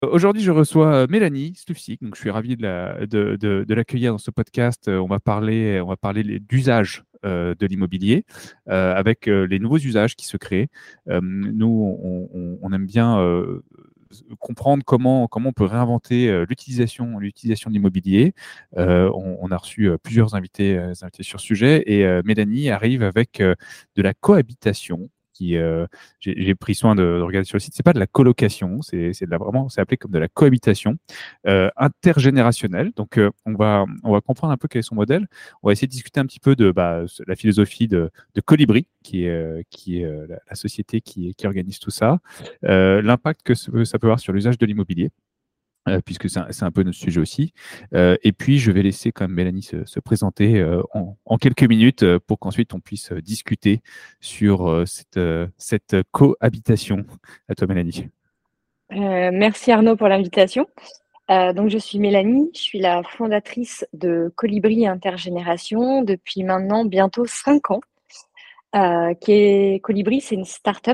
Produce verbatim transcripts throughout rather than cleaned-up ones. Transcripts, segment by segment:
Aujourd'hui, je reçois Mélanie Slufsik, donc je suis ravi de, la, de, de, de l'accueillir dans ce podcast. On va parler, on va parler d'usage euh, de l'immobilier euh, avec euh, les nouveaux usages qui se créent. Euh, nous, on, on, on aime bien euh, comprendre comment, comment on peut réinventer euh, l'utilisation, l'utilisation de l'immobilier. Euh, on, on a reçu euh, plusieurs invités, euh, invités sur ce sujet et euh, Mélanie arrive avec euh, de la cohabitation. Qui, euh, j'ai, j'ai pris soin de, de regarder sur le site, c'est pas de la colocation, c'est, c'est de la, vraiment, c'est appelé comme de la cohabitation euh, intergénérationnelle. Donc, euh, on va, on va comprendre un peu quel est son modèle. On va essayer de discuter un petit peu de bah, la philosophie de, de Colibri, qui est, euh, qui est euh, la, la société qui, qui organise tout ça, euh, l'impact que ça peut avoir sur l'usage de l'immobilier. Euh, puisque c'est un, c'est un peu notre sujet aussi. Euh, et puis, je vais laisser quand même Mélanie se, se présenter euh, en, en quelques minutes euh, pour qu'ensuite on puisse euh, discuter sur euh, cette, euh, cette cohabitation. À toi, Mélanie. Euh, merci Arnaud pour l'invitation. Euh, donc je suis Mélanie, je suis la fondatrice de Colibri Intergénération depuis maintenant bientôt cinq ans. Euh, qui est Colibri, c'est une start-up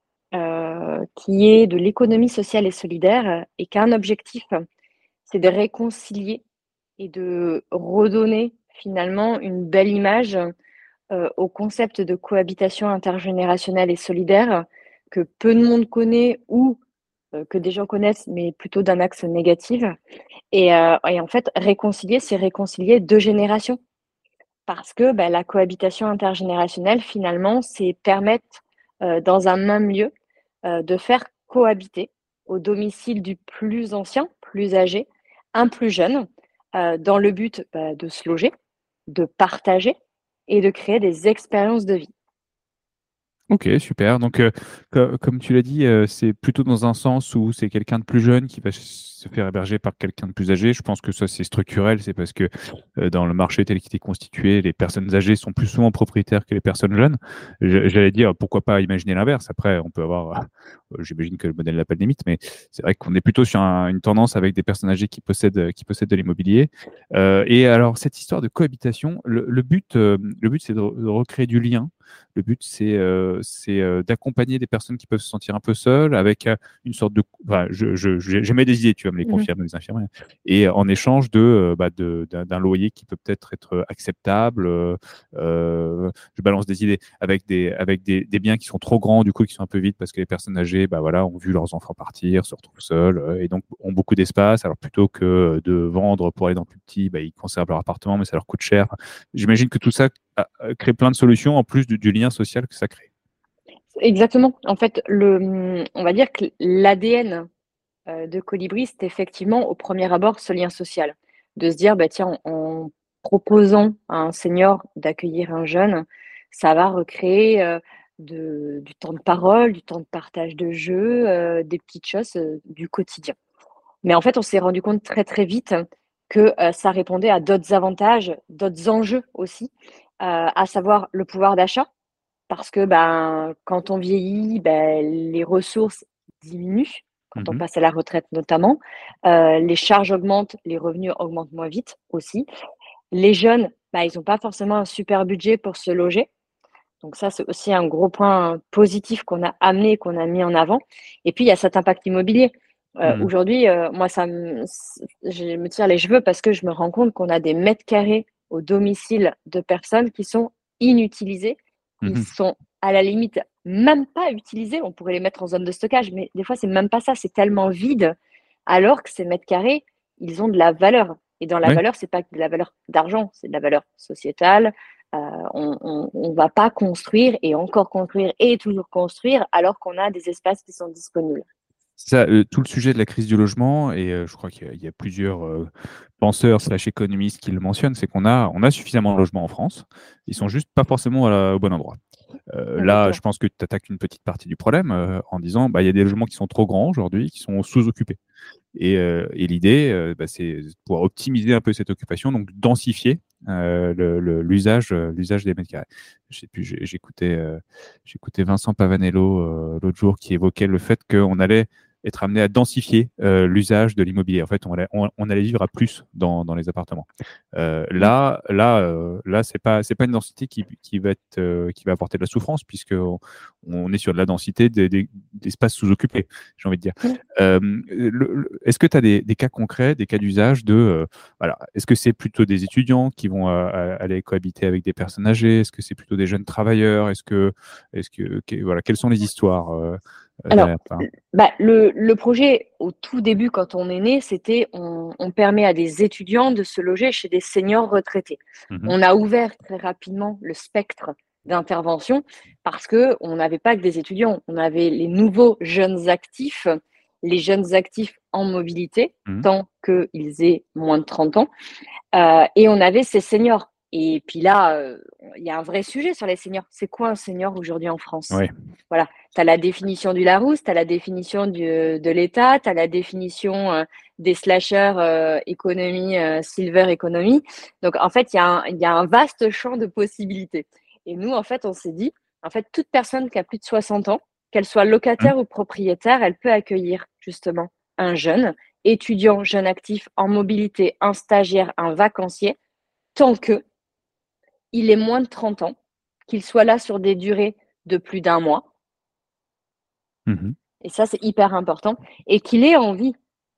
euh, qui est de l'économie sociale et solidaire et qui a un objectif, c'est de réconcilier et de redonner finalement une belle image euh, au concept de cohabitation intergénérationnelle et solidaire que peu de monde connaît ou euh, que des gens connaissent, mais plutôt d'un axe négatif. Et, euh, et en fait, réconcilier, c'est réconcilier deux générations. Parce que bah, la cohabitation intergénérationnelle, finalement, c'est permettre euh, dans un même lieu euh, de faire cohabiter au domicile du plus ancien, plus âgé, un plus jeune, euh, dans le but bah, de se loger, de partager et de créer des expériences de vie. Ok, super. Donc, euh, co- comme tu l'as dit, euh, c'est plutôt dans un sens où c'est quelqu'un de plus jeune qui va se faire héberger par quelqu'un de plus âgé. Je pense que ça, c'est structurel. C'est parce que euh, dans le marché tel qu'il est constitué, les personnes âgées sont plus souvent propriétaires que les personnes jeunes. Je- J'allais dire, pourquoi pas imaginer l'inverse. Après, on peut avoir, euh, j'imagine que le modèle n'a pas de limite, mais c'est vrai qu'on est plutôt sur un- une tendance avec des personnes âgées qui possèdent, qui possèdent de l'immobilier. Euh, et alors, cette histoire de cohabitation, le, le but, euh, le but, c'est de, de recréer du lien. Le but, c'est euh, c'est euh, d'accompagner des personnes qui peuvent se sentir un peu seules avec euh, une sorte de. Enfin, je, je, je- j'émets des idées, tu vas me les Mhm. confirmer, les infirmer. Et en échange de, euh, bah, de, d'un, d'un loyer qui peut peut-être être acceptable, euh, euh, je balance des idées, avec, des, avec des, des biens qui sont trop grands, du coup, qui sont un peu vides parce que les personnes âgées bah, voilà, ont vu leurs enfants partir, se retrouvent seules euh, et donc ont beaucoup d'espace. Alors plutôt que de vendre pour aller dans le plus petit, bah, ils conservent leur appartement, mais ça leur coûte cher. J'imagine que tout ça a- a- crée plein de solutions en plus du, du lien social que ça crée. Exactement. En fait, le, on va dire que l'A D N euh, de Colibri, c'est effectivement au premier abord ce lien social. De se dire, bah, tiens, en, en proposant à un senior d'accueillir un jeune, ça va recréer euh, de, du temps de parole, du temps de partage de jeux, euh, des petites choses euh, du quotidien. Mais en fait, on s'est rendu compte très très vite que euh, ça répondait à d'autres avantages, d'autres enjeux aussi, euh, à savoir le pouvoir d'achat, parce que ben, quand on vieillit, ben, les ressources diminuent, quand on Mhm. passe à la retraite notamment. Euh, les charges augmentent, les revenus augmentent moins vite aussi. Les jeunes, ben, ils n'ont pas forcément un super budget pour se loger. Donc ça, c'est aussi un gros point positif qu'on a amené, qu'on a mis en avant. Et puis, il y a cet impact immobilier. Euh, Mhm. aujourd'hui, euh, moi, ça me, je me tire les cheveux parce que je me rends compte qu'on a des mètres carrés au domicile de personnes qui sont inutilisés, qui Mhm. sont à la limite même pas utilisés. On pourrait les mettre en zone de stockage, mais des fois, c'est même pas ça. C'est tellement vide, alors que ces mètres carrés, ils ont de la valeur. Et dans la Ouais. valeur, c'est pas que de la valeur d'argent, c'est de la valeur sociétale. Euh, on ne va pas construire et encore construire et toujours construire alors qu'on a des espaces qui sont disponibles. Ça, euh, tout le sujet de la crise du logement, et euh, je crois qu'il y a, il y a plusieurs euh, penseurs slash économistes qui le mentionnent, c'est qu'on a, on a suffisamment de logements en France. Ils sont juste pas forcément à la- au bon endroit. Euh, là, je Exactement. pense que tu attaques une petite partie du problème euh, en disant bah, il y a des logements qui sont trop grands aujourd'hui, qui sont sous-occupés. Et, euh, et l'idée, euh, bah, c'est de pouvoir optimiser un peu cette occupation, donc densifier euh, le- le- l'usage, euh, l'usage des mètres carrés. Je sais plus, j'ai- j'écoutais, euh, j'écoutais Vincent Pavanello euh, l'autre jour qui évoquait le fait qu'on allait être amené à densifier euh, l'usage de l'immobilier. En fait, on allait, on, on allait vivre à plus dans, dans les appartements. Euh, là, là, euh, là, c'est pas, c'est pas une densité qui, qui va être, euh, qui va apporter de la souffrance, puisque on, on est sur de la densité des, des, d'espaces sous-occupés, j'ai envie de dire. Mm. Euh, le, le, est-ce que tu as des, des cas concrets, des cas d'usage de, euh, voilà, est-ce que c'est plutôt des étudiants qui vont euh, aller cohabiter avec des personnes âgées? Est-ce que c'est plutôt des jeunes travailleurs? Est-ce que, est-ce que, que, voilà, quelles sont les histoires euh, Alors, derrière ça? bah, le, le projet, au tout début, quand on est né, c'était on, on permet à des étudiants de se loger chez des seniors retraités. Mm-hmm. On a ouvert très rapidement le spectre d'intervention parce qu'on n'avait pas que des étudiants. On avait les nouveaux jeunes actifs, les jeunes actifs en mobilité, Mm-hmm. tant qu'ils aient moins de trente ans, euh, et on avait ces seniors. Et puis là, il euh, y a un vrai sujet sur les seniors. C'est quoi un senior aujourd'hui en France? Ouais. Voilà, tu as la définition du Larousse, tu as la définition du, de l'État, tu as la définition euh, des slashers euh, économie, euh, silver economy. Donc, en fait, il y, y a un vaste champ de possibilités. Et nous, en fait, on s'est dit, en fait, toute personne qui a plus de soixante ans, qu'elle soit locataire Mm-hmm. ou propriétaire, elle peut accueillir justement un jeune, étudiant, jeune actif en mobilité, un stagiaire, un vacancier, tant que il est moins de trente ans, qu'il soit là sur des durées de plus d'un mois. Mmh. Et ça, c'est hyper important. Et qu'il ait envie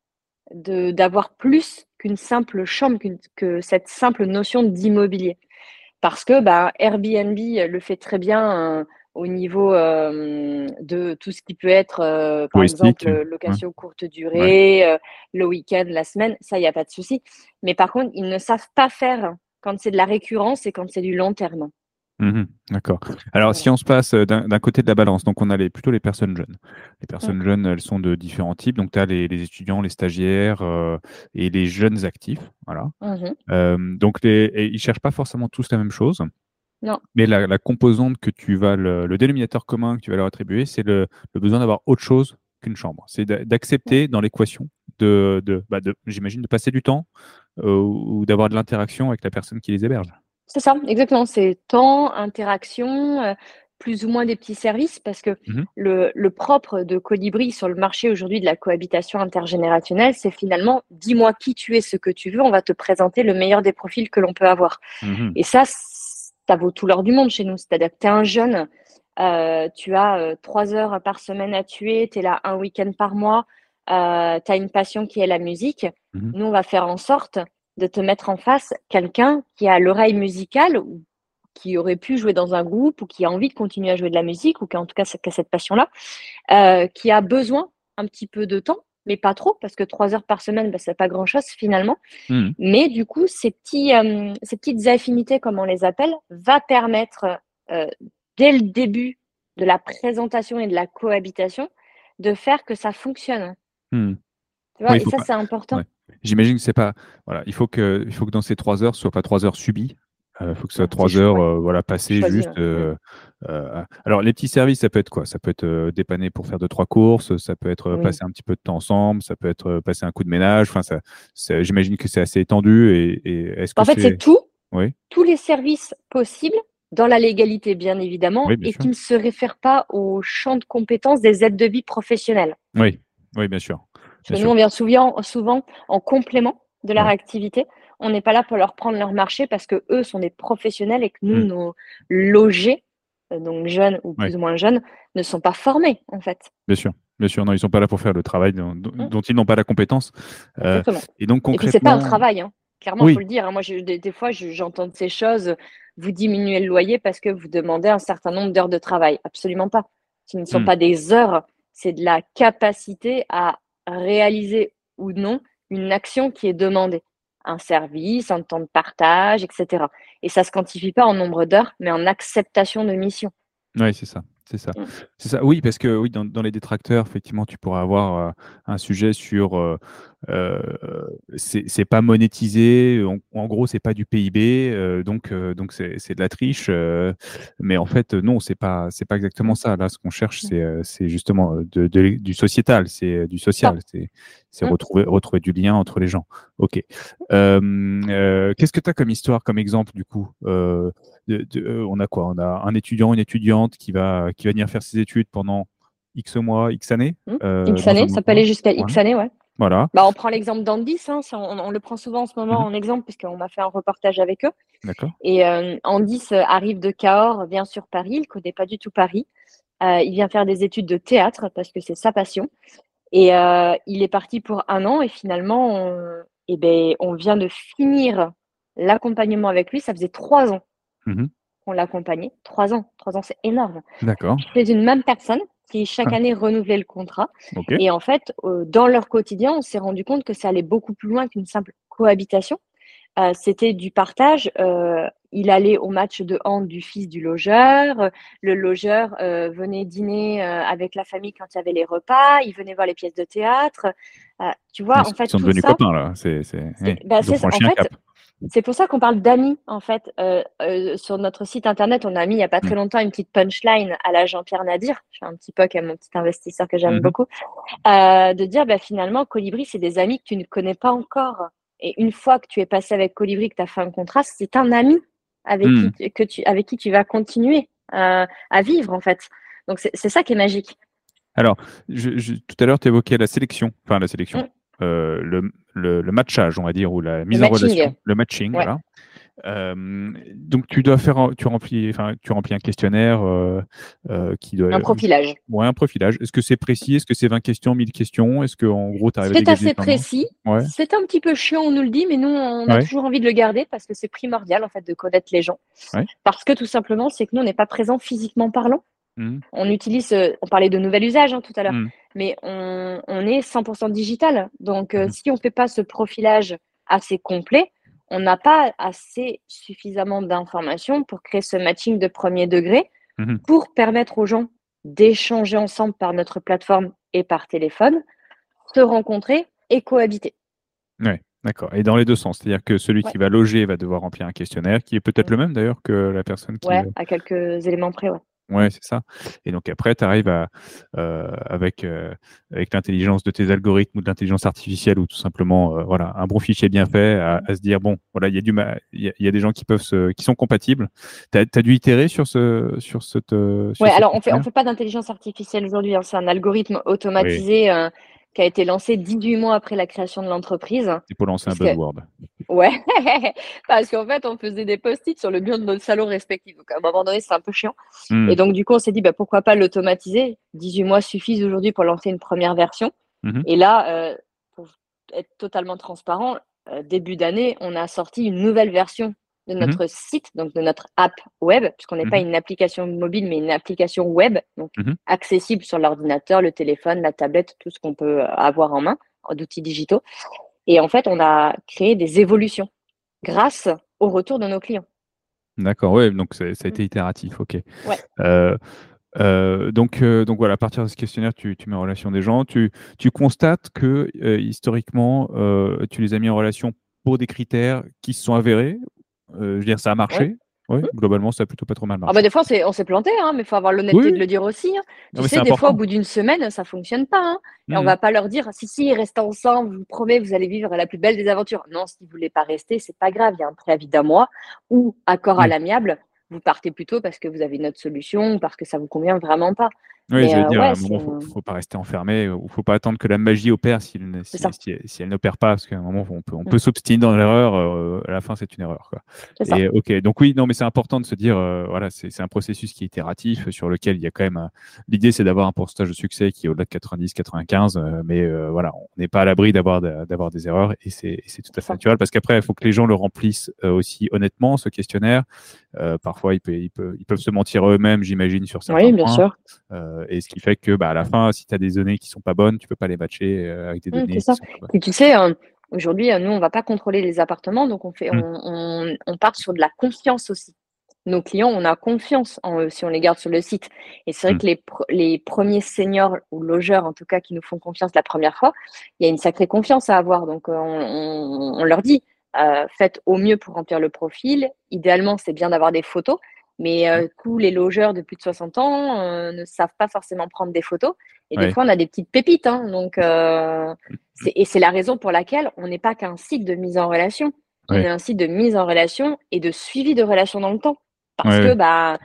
de, d'avoir plus qu'une simple chambre, qu'une, que cette simple notion d'immobilier. Parce que bah, Airbnb le fait très bien euh, au niveau euh, de tout ce qui peut être, euh, par Touristique. exemple, Ouais. location courte Ouais. durée, euh, le week-end, la semaine, ça, il n'y a pas de souci. Mais par contre, ils ne savent pas faire quand c'est de la récurrence et quand c'est du long terme. Mmh. D'accord. Alors, si Voilà. on se passe euh, d'un d'un côté de la balance, donc on a les, plutôt les personnes jeunes. Les Mm. personnes jeunes, elles sont de différents types. Donc, tu as les, les étudiants, les stagiaires euh, et les jeunes actifs. Voilà. Mhm. Euh, donc, les, et ils ne cherchent pas forcément tous la même chose. Non. Mais la, la composante que tu vas, le, le dénominateur commun que tu vas leur attribuer, c'est le, le besoin d'avoir autre chose qu'une chambre. C'est d'a- d'accepter dans l'équation de, de, bah de, j'imagine, de passer du temps euh, ou d'avoir de l'interaction avec la personne qui les héberge. C'est ça, exactement. C'est temps, interaction, euh, plus ou moins des petits services, parce que Mhm. le, le propre de Colibri sur le marché aujourd'hui de la cohabitation intergénérationnelle, c'est finalement, dis-moi qui tu es, ce que tu veux, on va te présenter le meilleur des profils que l'on peut avoir. Mhm. Et ça, ça vaut tout l'or du monde chez nous. C'est-à-dire que tu es un jeune, euh, tu as euh, trois heures par semaine à tuer, tu es là un week-end par mois, euh, tu as une passion qui est la musique. Mhm. Nous, on va faire en sorte de te mettre en face quelqu'un qui a l'oreille musicale ou qui aurait pu jouer dans un groupe ou qui a envie de continuer à jouer de la musique ou qui en tout cas qui a cette passion-là, euh, qui a besoin un petit peu de temps, mais pas trop, parce que trois heures par semaine, bah, c'est pas grand-chose finalement. Mhm. Mais du coup, ces, petits, euh, ces petites affinités, comme on les appelle, va permettre, euh, dès le début de la présentation et de la cohabitation, de faire que ça fonctionne. Mhm. Tu vois, Oui, il et faut ça, pas. c'est important. Ouais. J'imagine que c'est pas. Voilà, il faut que, il faut que dans ces trois heures, ce soit pas trois heures subies. Il faut que ce soit Non, c'est trois chou- heures, ouais, euh, voilà, passées choisi. juste. Ouais. euh, euh, alors, les petits services, ça peut être quoi? Ça peut être euh, dépanner pour faire deux, trois courses. Ça peut être euh, Oui. passer un petit peu de temps ensemble. Ça peut être euh, passer un coup de ménage. Enfin, ça, ça- j'imagine que c'est assez étendu. Et, et est-ce que En fait, c'est c'est. tout, Oui, tous les services possibles, dans la légalité bien évidemment, oui, bien et sûr. qui ne se réfèrent pas au champ de compétences des aides de vie professionnelles. Oui, oui, bien sûr. Parce Bien que nous, sûr. on vient souvent, souvent en complément de leur Oui. activité. On n'est pas là pour leur prendre leur marché parce que eux sont des professionnels et que nous, Hmm. nos logés, euh, donc jeunes ou Oui, plus ou moins jeunes, ne sont pas formés en fait. bien sûr. Bien sûr. Non, ils sont pas là pour faire le travail dont, Mm, dont ils n'ont pas la compétence. Euh, exactement. et donc, Et puis c'est pas un concrètement. travail, hein. Clairement, il faut Oui. le dire, hein. Moi, je, des, des fois, je- j'entends de ces choses. Vous diminuez le loyer parce que vous demandez un certain nombre d'heures de travail. Absolument pas. Ce ne sont Hmm. pas des heures, c'est de la capacité à réaliser ou non une action qui est demandée. Un service, un temps de partage, et cetera. Et ça ne se quantifie pas en nombre d'heures, mais en acceptation de mission. Oui, c'est ça. C'est ça. Mm. C'est ça. Oui, parce que oui, dans, dans les détracteurs, effectivement, tu pourras avoir euh, un sujet sur euh, euh, c'est c'est pas monétisé. En, en gros, c'est pas du P I B, euh, donc euh, donc c'est c'est de la triche. euh, mais en fait, non, c'est pas c'est pas exactement Mm. ça. Là, ce qu'on cherche, Mm. c'est euh, c'est justement euh, de, de- du sociétal, c'est euh, du Ça. social, c'est c'est Mm. retrouver retrouver du lien entre les gens. Ok. Euh, euh, qu'est-ce que tu as comme histoire, comme exemple du coup? Euh, de- de- euh, on a quoi? On a un étudiant, une étudiante qui va, qui va venir faire ses études pendant X mois, X années. Mmh. Euh, X dans un années, ça peut emploi. aller jusqu'à Ouais. X années, ouais. Voilà. Bah, on prend l'exemple d'Andis, hein, ça, on, on le prend souvent en ce moment Mhm. en exemple, puisqu'on m'a fait un reportage avec eux. D'accord. Et euh, Andis euh, arrive de Cahors, vient sur Paris, il ne connaît pas du tout Paris. Euh, il vient faire des études de théâtre parce que c'est sa passion. Et euh, il est parti pour un an et finalement, on, eh ben, on vient de finir l'accompagnement avec lui. Ça faisait trois ans Mhm. qu'on l'accompagnait. Trois ans, trois ans, c'est énorme. D'accord. C'est une même personne qui chaque Ah, année renouvelait le contrat. ok. Et en fait, euh, dans leur quotidien, on s'est rendu compte que ça allait beaucoup plus loin qu'une simple cohabitation. Euh, c'était du partage. Euh, il allait au match de hand du fils du logeur. Le logeur euh, venait dîner euh, avec la famille quand il y avait les repas. Il venait voir les pièces de théâtre. Euh, tu Ils vois, en sont, ils fait, sont tout devenus ça, copains là. C'est, c'est, c'est, oui. bah, Ils ont c'est, en franchi un cap. fait, c'est pour ça qu'on parle d'amis, en fait. Euh, euh, sur notre site internet, on a mis il n'y a pas Mhm. très longtemps une petite punchline à la Jean-Pierre Nadir. Je fais un petit poke à mon petit investisseur que j'aime Mhm. beaucoup. Euh, de dire, bah, finalement, Colibri, c'est des amis que tu ne connais pas encore. Et une fois que tu es passé avec Colibri, que tu as fait un contrat, c'est un ami avec qui, Mhm. que tu, avec qui tu vas continuer euh, à vivre, en fait. Donc, c'est, c'est ça qui est magique. Alors, je, je- tout à l'heure, tu évoquais la sélection, enfin la sélection, Mm. euh, le, le, le matchage, on va dire, ou la Le mise en matching, relation, le matching, ouais. voilà. Euh, donc, tu dois faire, tu remplis, enfin, tu remplis un questionnaire euh, euh, qui doit, Un profilage. ouais, un profilage. Est-ce que c'est précis? Est-ce que c'est vingt questions, mille questions? Est-ce que, en gros, tu arrives à C'est dégager des assez tendances? précis. Ouais, C'est un petit peu chiant, on nous le dit, mais nous, on a ouais, toujours envie de le garder parce que c'est primordial, en fait, de connaître les gens. ouais. Parce que tout simplement, c'est que nous, on n'est pas présent physiquement parlant. Mhm. On utilise, euh, on parlait de nouvel usage hein, tout à l'heure, Mhm. mais on, on est cent pour cent digital. Donc, euh, Mhm. si on ne fait pas ce profilage assez complet, on n'a pas assez suffisamment d'informations pour créer ce matching de premier degré, Mhm. pour permettre aux gens d'échanger ensemble par notre plateforme et par téléphone, se rencontrer et cohabiter. Ouais, d'accord. Et dans les deux sens, c'est-à-dire que celui Ouais, qui va loger va devoir remplir un questionnaire qui est peut-être mm. le même d'ailleurs que la personne qui, Ouais, à quelques éléments près, ouais. Mm. ouais, c'est ça. Et donc après, tu arrives à, euh, avec, euh, avec l'intelligence de tes algorithmes ou de l'intelligence artificielle ou tout simplement, euh, voilà, un bon fichier bien fait, à, à se dire, bon, voilà, il y a du, ma- il y a, il y a des gens qui peuvent se, qui sont compatibles. Tu as dû itérer sur ce, sur cette, euh, Ouais, sur ce alors on fait, on questionnaire? fait pas d'intelligence artificielle aujourd'hui, hein. C'est un algorithme Oui, automatisé euh, qui a été lancé dix-huit mois après la création de l'entreprise. c'est pour lancer un Puisque, buzzword. ouais, parce qu'en fait, on faisait des post-it sur le mur de nos salons respectifs. Donc, à un moment donné, c'est un peu chiant. Et Hmm. donc, du coup, on s'est dit, bah, pourquoi pas l'automatiser? dix-huit mois suffisent aujourd'hui pour lancer une première version. Mhm. Et là, euh, pour être totalement transparent, euh, début d'année, on a sorti une nouvelle version de Mhm. notre site, donc de notre app web, puisqu'on n'est pas Mhm. une application mobile, mais une application web, donc Mhm. accessible sur l'ordinateur, le téléphone, la tablette, tout ce qu'on peut avoir en main d'outils digitaux. Et en fait, on a créé des évolutions grâce au retour de nos clients. D'accord, ouais, donc ça ça a Mm. été itératif, ok. Ouais. Euh, Euh, donc, euh, donc voilà, à partir de ce questionnaire, tu, tu mets en relation des gens. Tu, tu constates que euh, historiquement, euh, tu les as mis en relation pour des critères qui se sont avérés. Euh, je veux dire, ça a Ouais. marché. Oui, Mm. globalement, ça a plutôt pas trop mal Ah bah marché. des fois, on s'est, on s'est planté, hein, mais il faut avoir Oui, l'honnêteté de oui. le dire aussi, hein. Non, Tu mais c'est sais, des fois, au important. bout d'une semaine, ça fonctionne pas, hein. Et on Mhm. va pas leur dire, si, si, restez ensemble, je vous promets, vous allez vivre la plus belle des aventures. Non, si vous voulez pas rester, c'est pas grave, il y a un préavis d'un mois ou accord à Oui, l'amiable, vous partez plutôt parce que vous avez une autre solution ou parce que ça vous convient vraiment pas. oui, Mais j'allais euh, dire, à ouais, un c'est, moment, faut, faut pas rester enfermé, ou faut pas attendre que la magie opère si, elle ne- c'est si, ça. si, si elle n'opère pas, parce qu'à un moment, on peut, on Mm. peut s'obstiner dans l'erreur. Euh, à la fin, c'est une erreur, quoi. C'est ça. Et ok, donc oui, non, mais c'est important de se dire, euh, voilà, c'est c'est un processus qui est itératif, sur lequel il y a quand même. un- L'idée, c'est d'avoir un pourcentage de succès qui est au-delà de quatre-vingt-dix, quatre-vingt-quinze, euh, mais euh, voilà, on n'est pas à l'abri d'avoir de- d'avoir des erreurs, et c'est et c'est tout à C'est fait ça. naturel, parce qu'après, il faut que les gens le remplissent euh, aussi honnêtement, ce questionnaire. Euh, parfois, ils, peut- ils peuvent, ils peuvent se mentir eux-mêmes, j'imagine, sur certains Oui, bien points. sûr. Euh, et ce qui fait que, bah, à la fin, si tu as des données qui sont pas bonnes, tu peux pas les matcher euh, avec des Mm, c'est données qui ça. sont pas bonnes. Et tu sais, euh, aujourd'hui, euh, nous, on va pas contrôler les appartements, donc on fait, on, Mm. on, on part sur de la confiance aussi. Nos clients, on a confiance en eux si on les garde sur le site. Et c'est vrai Mm. que les, pr- les premiers seniors ou logeurs, en tout cas, qui nous font confiance la première fois, il y a une sacrée confiance à avoir. Donc, euh, on, on- on leur dit, euh, faites au mieux pour remplir le profil. Idéalement, c'est bien d'avoir des photos. Mais Mm. euh, tous les logeurs de plus de soixante ans euh, ne savent pas forcément prendre des photos. Et des Ouais. fois, on a des petites pépites. Hein. Donc, euh, Mm. c'est- et c'est la raison pour laquelle on n'est pas qu'un site de mise en relation. On est Ouais. un site de mise en relation et de suivi de relation dans le temps. Ouais, Parce que ouais. bah,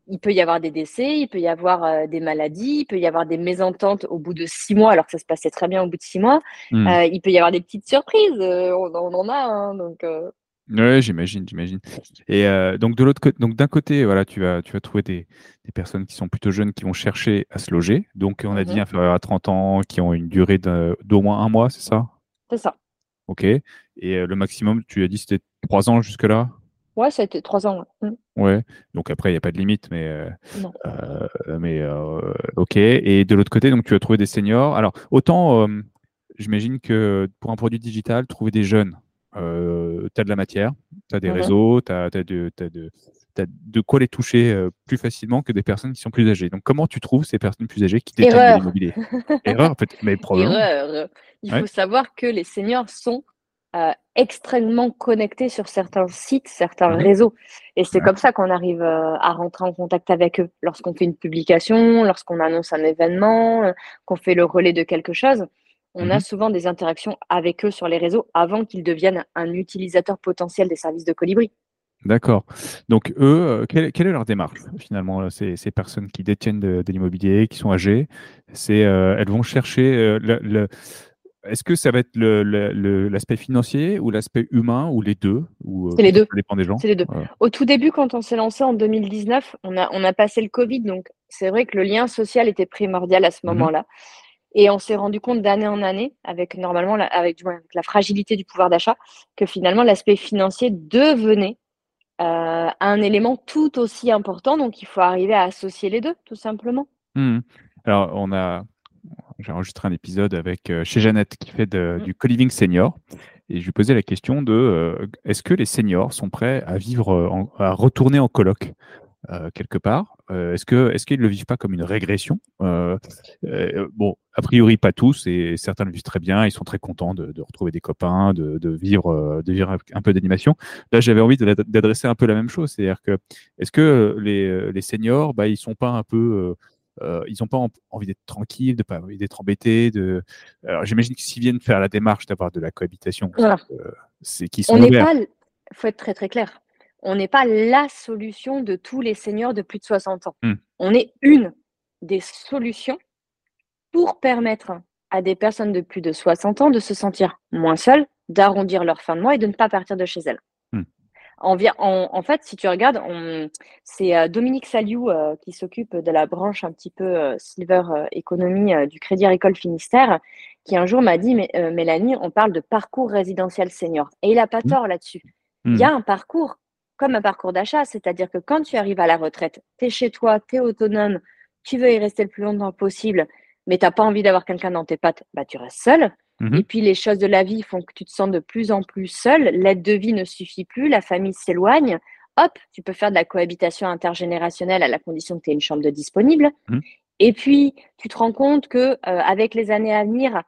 il peut y avoir des décès, il peut y avoir euh, des maladies, il peut y avoir des mésententes au bout de six mois, alors que ça se passait très bien au bout de six mois. Hmm. Euh, il peut y avoir des petites surprises, euh, on, on en a, hein, donc. Euh... Ouais, j'imagine, j'imagine. Et euh, donc de l'autre côté, donc d'un côté, voilà, tu vas, tu vas trouver des, des personnes qui sont plutôt jeunes qui vont chercher à se loger. Donc on a dit mhm, inférieur à trente ans, qui ont une durée de- d'au moins un mois, c'est ça? c'est ça. Ok. Et euh, le maximum, tu as dit c'était trois ans jusque-là? Ouais, ça a été trois ans. Ouais. Mm. Ouais. Donc après, il n'y a pas de limite, mais euh, Non. euh, mais euh, ok. Et de l'autre côté, donc tu as trouvé des seniors. Alors autant, euh, j'imagine que pour un produit digital, trouver des jeunes, euh, tu as de la matière, tu as des Mhm. réseaux, tu as, de, t'as de, t'as de quoi les toucher euh, plus facilement que des personnes qui sont plus âgées. Donc comment tu trouves ces personnes plus âgées qui détiennent de Erreur. l'immobilier? Erreur, peut-être, mais probablement. Erreur. Il Ouais. faut savoir que les seniors sont euh, extrêmement connectés sur certains sites, certains Mhm. réseaux. Et c'est Ouais. comme ça qu'on arrive euh, à rentrer en contact avec eux. Lorsqu'on fait une publication, lorsqu'on annonce un événement, euh, qu'on fait le relais de quelque chose, on a Mhm. souvent des interactions avec eux sur les réseaux avant qu'ils deviennent un utilisateur potentiel des services de Colibri. D'accord. Donc, eux, euh, quelle, quelle est leur démarche finalement, là, ces, ces personnes qui détiennent de, de l'immobilier, qui sont âgées? C'est, euh, elles vont chercher euh, le, le- est-ce que ça va être le- le- le- l'aspect financier ou l'aspect humain ou les deux? Ou euh, C'est les peut-être deux. ça dépend des gens. C'est les deux. Euh, Au tout début, quand on s'est lancé en deux mille dix-neuf, on a, on a passé le Covid, donc c'est vrai que le lien social était primordial à ce mhm, moment-là. Et on s'est rendu compte d'année en année, avec normalement la, avec, du moins, avec la fragilité du pouvoir d'achat, que finalement l'aspect financier devenait euh, un élément tout aussi important. Donc il faut arriver à associer les deux, tout simplement. mhm. Alors, on a, j'ai enregistré un épisode avec euh, chez Jeannette qui fait de- Mm. du co-living senior. Et je lui posais la question de euh, est-ce que les seniors sont prêts à vivre, euh, en- à retourner en coloc? Euh, quelque part. Euh, est-ce que, est-ce qu'ils ne le vivent pas comme une régression? Euh, euh, bon, a priori pas tous, et certains le vivent très bien. Ils sont très contents de, de retrouver des copains, de, de vivre, euh, de vivre un peu d'animation. Là, j'avais envie de- d'adresser un peu la même chose, c'est-à-dire que est-ce que les, les seniors, bah, ils sont pas un peu euh, euh, ils n'ont pas en- envie d'être tranquilles, de pas envie d'être embêtés. De... Alors, j'imagine que s'ils viennent faire la démarche d'avoir de la cohabitation, c'est Voilà. que- c'est qu'ils On sont n'est ouverts. pas, il faut être très très clair, on n'est pas la solution de tous les seniors de plus de soixante ans. Hmm. On est une des solutions pour permettre à des personnes de plus de soixante ans de se sentir moins seules, d'arrondir leur fin de mois et de ne pas partir de chez elles. Hmm. En, en, en fait, si tu regardes, on, c'est euh, Dominique Saliou euh, qui s'occupe de la branche un petit peu euh, Silver euh, Economy euh, du Crédit Agricole Finistère, qui un jour m'a dit, mais, euh, Mélanie, on parle de parcours résidentiel senior. Et il n'a pas Hmm. tort là-dessus. Il y Hmm. a un parcours comme un parcours d'achat, c'est-à-dire que quand tu arrives à la retraite, tu es chez toi, tu es autonome, tu veux y rester le plus longtemps possible, mais tu n'as pas envie d'avoir quelqu'un dans tes pattes, bah, tu restes seul. Mhm. Et puis les choses de la vie font que tu te sens de plus en plus seul, l'aide de vie ne suffit plus, la famille s'éloigne. Hop, tu peux faire de la cohabitation intergénérationnelle à la condition que tu aies une chambre de disponible. Mhm. Et puis, tu te rends compte que euh, avec les années à venir,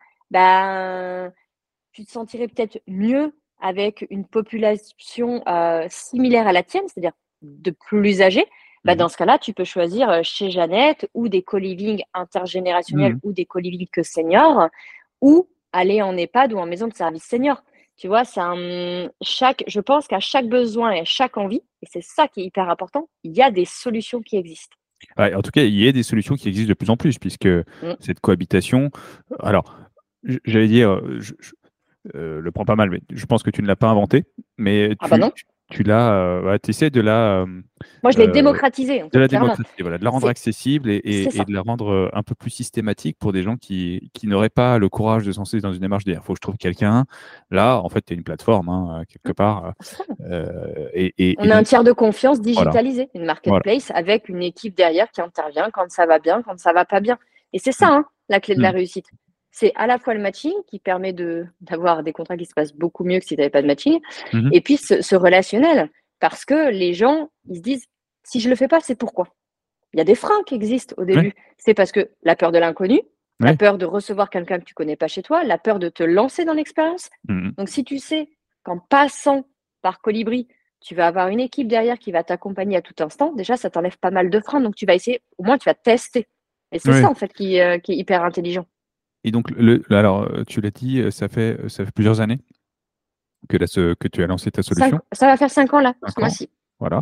ben, tu te sentirais peut-être mieux avec une population euh, similaire à la tienne, c'est-à-dire de plus âgés. Ben, Mhm. dans ce cas-là, tu peux choisir euh, chez Jeannette ou des co-living intergénérationnels Mhm. ou des co-living que seniors ou aller en EHPAD ou en maison de service senior. Tu vois, c'est un, chaque, je pense qu'à chaque besoin et à chaque envie, et c'est ça qui est hyper important, il y a des solutions qui existent. Ouais, en tout cas, il y a des solutions qui existent de plus en plus, puisque Mm. cette cohabitation, alors, j- j'allais dire, je, je- euh, le prends pas mal, mais je pense que tu ne l'as pas inventé, mais Ah bah tu, non. tu, tu l'as, euh, ouais, tu essaies de la, euh, Moi, je l'ai euh, démocratisé, en de fait, la clairement. démocratiser, voilà, de la rendre C'est, accessible et, c'est et, et ça. de la rendre euh, un peu plus systématique pour des gens qui, qui n'auraient pas le courage de se lancer dans une démarche de dire, il faut que je trouve quelqu'un. Là, en fait, tu es une plateforme, hein, quelque Mm. part. C'est ça. euh, et, et, et On a un donc, tiers de confiance voilà, digitalisé, une voilà. marketplace avec une équipe derrière qui intervient quand ça va bien, quand ça va pas bien. Et c'est ça, Mm, hein, la clé de la mm, réussite. C'est à la fois le matching qui permet de, d'avoir des contrats qui se passent beaucoup mieux que si tu n'avais pas de matching, mhm. et puis ce, ce relationnel. Parce que les gens, ils se disent, si je le fais pas, c'est pourquoi? Il y a des freins qui existent au Ouais, début. C'est parce que la peur de l'inconnu, la ouais. peur de recevoir quelqu'un que tu connais pas chez toi, la peur de te lancer dans l'expérience. Mm, Donc, si tu sais qu'en passant par Colibri, tu vas avoir une équipe derrière qui va t'accompagner à tout instant, déjà, ça t'enlève pas mal de freins. Donc, tu vas essayer, au moins, tu vas tester. Et mm. c'est ça, Ouais. en fait, qui, euh, qui est hyper intelligent. Et donc, le, le- alors, euh, tu l'as dit, euh, ça fait, ça fait plusieurs années que, la, ce- que tu as lancé ta Cinq, solution, ça va faire cinq ans là, ce cinq ans, mois-ci. voilà.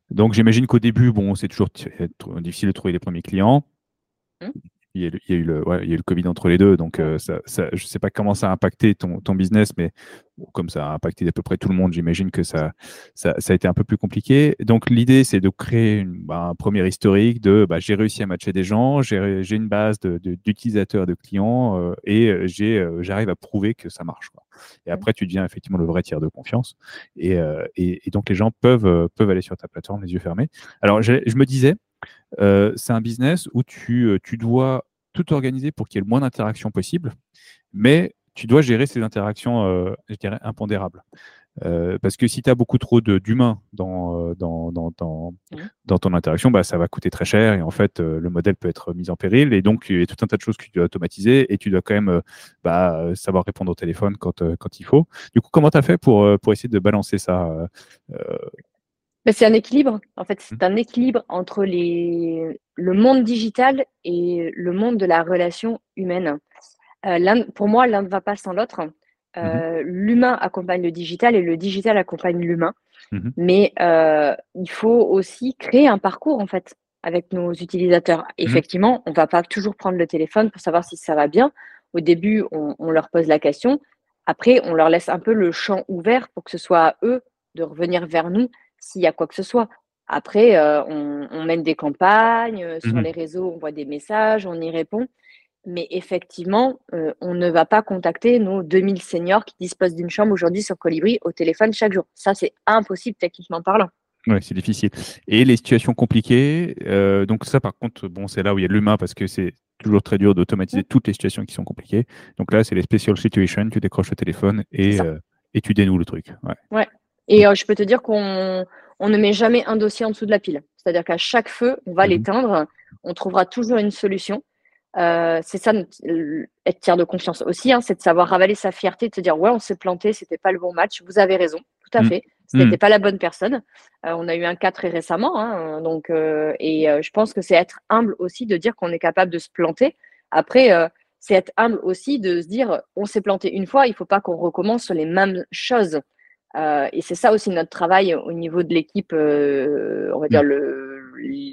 Donc, j'imagine qu'au début, bon, c'est toujours t- difficile de trouver les premiers clients. Mmh. Il y a, eu il y a eu le, ouais, il y a eu le Covid entre les deux, donc Ouais. euh, ça, ça, je ne sais pas comment ça a impacté ton, ton business, mais bon, comme ça a impacté à peu près tout le monde, j'imagine que ça, ça, ça a été un peu plus compliqué. Donc l'idée, c'est de créer une- bah, un premier historique de bah, j'ai réussi à matcher des gens, j'ai j'ai une base de- de- d'utilisateurs, de, clients, euh, et euh, j'ai, euh, j'arrive à prouver que ça marche, quoi. Et Mmh. après, tu deviens effectivement le vrai tiers de confiance. Et, euh, et, et donc les gens peuvent, euh, peuvent aller sur ta plateforme les yeux fermés. Alors je, je me disais, euh, c'est un business où tu, euh, tu dois tout organiser pour qu'il y ait le moins d'interactions possible, mais tu dois gérer ces interactions, euh, je dirais, impondérables. Euh, parce que si tu as beaucoup trop de- d'humains dans, euh, dans, dans, dans, Mmh. dans ton interaction, bah, ça va coûter très cher et en fait, euh, le modèle peut être mis en péril. Et donc, il y a tout un tas de choses que tu dois automatiser et tu dois quand même euh, bah, euh, savoir répondre au téléphone quand, euh, quand il faut. Du coup, comment tu as fait pour, euh, pour essayer de balancer ça euh, euh, Mais c'est un équilibre. En fait, c'est un équilibre entre les le monde digital et le monde de la relation humaine. Heu, l'un pour moi, l'un ne va pas sans l'autre. mhm, Heu, l'humain accompagne le digital et le digital accompagne l'humain. mhm, Mais heu, il faut aussi créer un parcours, en fait, avec nos utilisateurs. mhm, Effectivement, on va pas toujours prendre le téléphone pour savoir si ça va bien. Au début, on on leur pose la question. Après, on leur laisse un peu le champ ouvert pour que ce soit à eux de revenir vers nous s'il y a quoi que ce soit. Après, heu, on on mène des campagnes, heu, sur mhm. les réseaux, on voit des messages, on y répond. Mais effectivement, heu, on ne va pas contacter nos deux mille seniors qui disposent d'une chambre aujourd'hui sur Colibri au téléphone chaque jour. Ça, c'est impossible techniquement parlant. Ouais, c'est difficile. Et les situations compliquées, euh, donc ça par contre, bon, c'est là où il y a de l'humain parce que c'est toujours très dur d'automatiser Mmh, toutes les situations qui sont compliquées. Donc là, c'est les special situations, tu décroches le téléphone c'est et, ça. euh, et tu dénoues le truc. Ouais. Ouais, et heu, je peux te dire qu'on on ne met jamais un dossier en dessous de la pile. C'est-à-dire qu'à chaque feu, on va Mhm. l'éteindre, on trouvera toujours une solution. Heu, c'est ça notre l être tiers de confiance aussi, hein, c'est de savoir ravaler sa fierté, de se dire: «Ouais, on s'est planté, c'était pas le bon match, vous avez raison, tout à Mhm. fait, ce Mhm. n'était pas la bonne personne». Heu, on a eu un cas très récemment, hein, donc heu et heu, je pense que c'est être humble aussi de dire qu'on est capable de se planter. Après, heu, c'est être humble aussi de se dire: «On s'est planté une fois, il faut pas qu'on recommence sur les mêmes choses». Heu et c'est ça aussi notre travail au niveau de l'équipe, heu, on va dire Mhm. le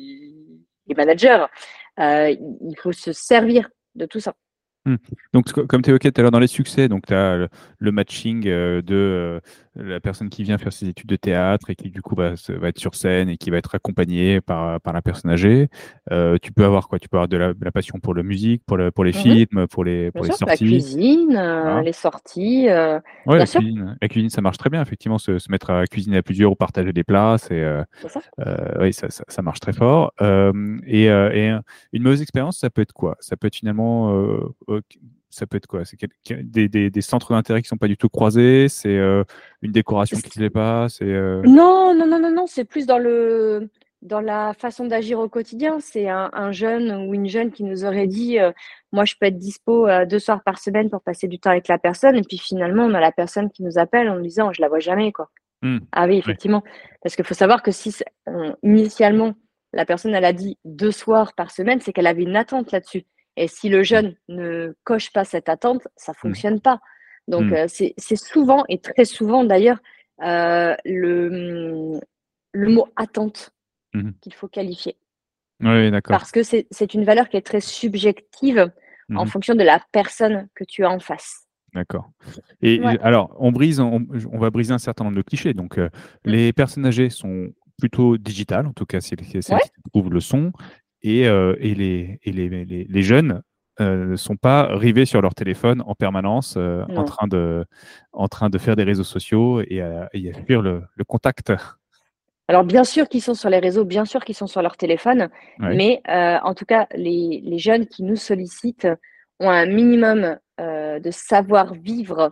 les managers. Heu, il faut se servir de tout ça. Hmm. Donc, co- comme tu évoquais tout à l'heure dans les succès, donc tu as le, le matching euh, de euh, la personne qui vient faire ses études de théâtre et qui du coup va, se- va être sur scène et qui va être accompagnée par, par la personne âgée. Euh, tu peux avoir quoi? Tu peux avoir de la, de la passion pour la musique, pour, le- pour les Mmh. films, pour les, Bien pour les sûr, la sorties. cuisine, heu, Voilà. les sorties, heu, Ouais, bien la sûr, cuisine, la cuisine, ça marche très bien, effectivement, se, se mettre à cuisiner à plusieurs ou partager des plats, c'est, euh, c'est ça. euh, oui, ça, ça, ça marche très fort. Euh, et, euh, et un- une mauvaise expérience, ça peut être quoi? Ça peut être finalement, euh, euh, ça peut être quoi? C'est quel- quel- des, des, des centres d'intérêt qui sont pas du tout croisés, c'est euh, une décoration qui ne plaît pas, c'est. euh, Non, non, non, non, non, c'est plus dans le dans la façon d'agir au quotidien. C'est un un jeune ou une jeune qui nous aurait dit, heu: «Moi, je peux être dispo, heu, deux soirs par semaine pour passer du temps avec la personne», et puis finalement, on a la personne qui nous appelle en nous disant: «Je la vois jamais, quoi». Hmm. Ah oui, Ouais. effectivement, parce qu'il faut savoir que si c'est on initialement, la personne, elle a dit deux soirs par semaine, c'est qu'elle avait une attente là-dessus, et si le Hmm. jeune ne coche pas cette attente, ça Hmm. fonctionne pas. Donc Hmm. heu, c'est c'est souvent et très souvent d'ailleurs, heu, le, mmh, le mot attente Mhm. qu'il faut qualifier. Oui, d'accord. Parce que c'est c'est une valeur qui est très subjective en Mhm. fonction de la personne que tu as en face. D'accord. Et Ouais. euh, alors, on brise, on, on va briser un certain nombre de clichés. Donc, euh, Mmh. les personnes âgées sont plutôt digitales, en tout cas, c'est celles Ouais. qui trouvent le son, et, euh, et, les, et les, les, les jeunes euh, ne sont pas rivés sur leur téléphone en permanence, euh, en Non. train de, en train de faire des réseaux sociaux et à, et à fuir le, le contact. Alors bien sûr qu'ils sont sur les réseaux, bien sûr qu'ils sont sur leur téléphone, Ouais. mais heu, en tout cas, les les jeunes qui nous sollicitent ont un minimum, heu, de savoir-vivre,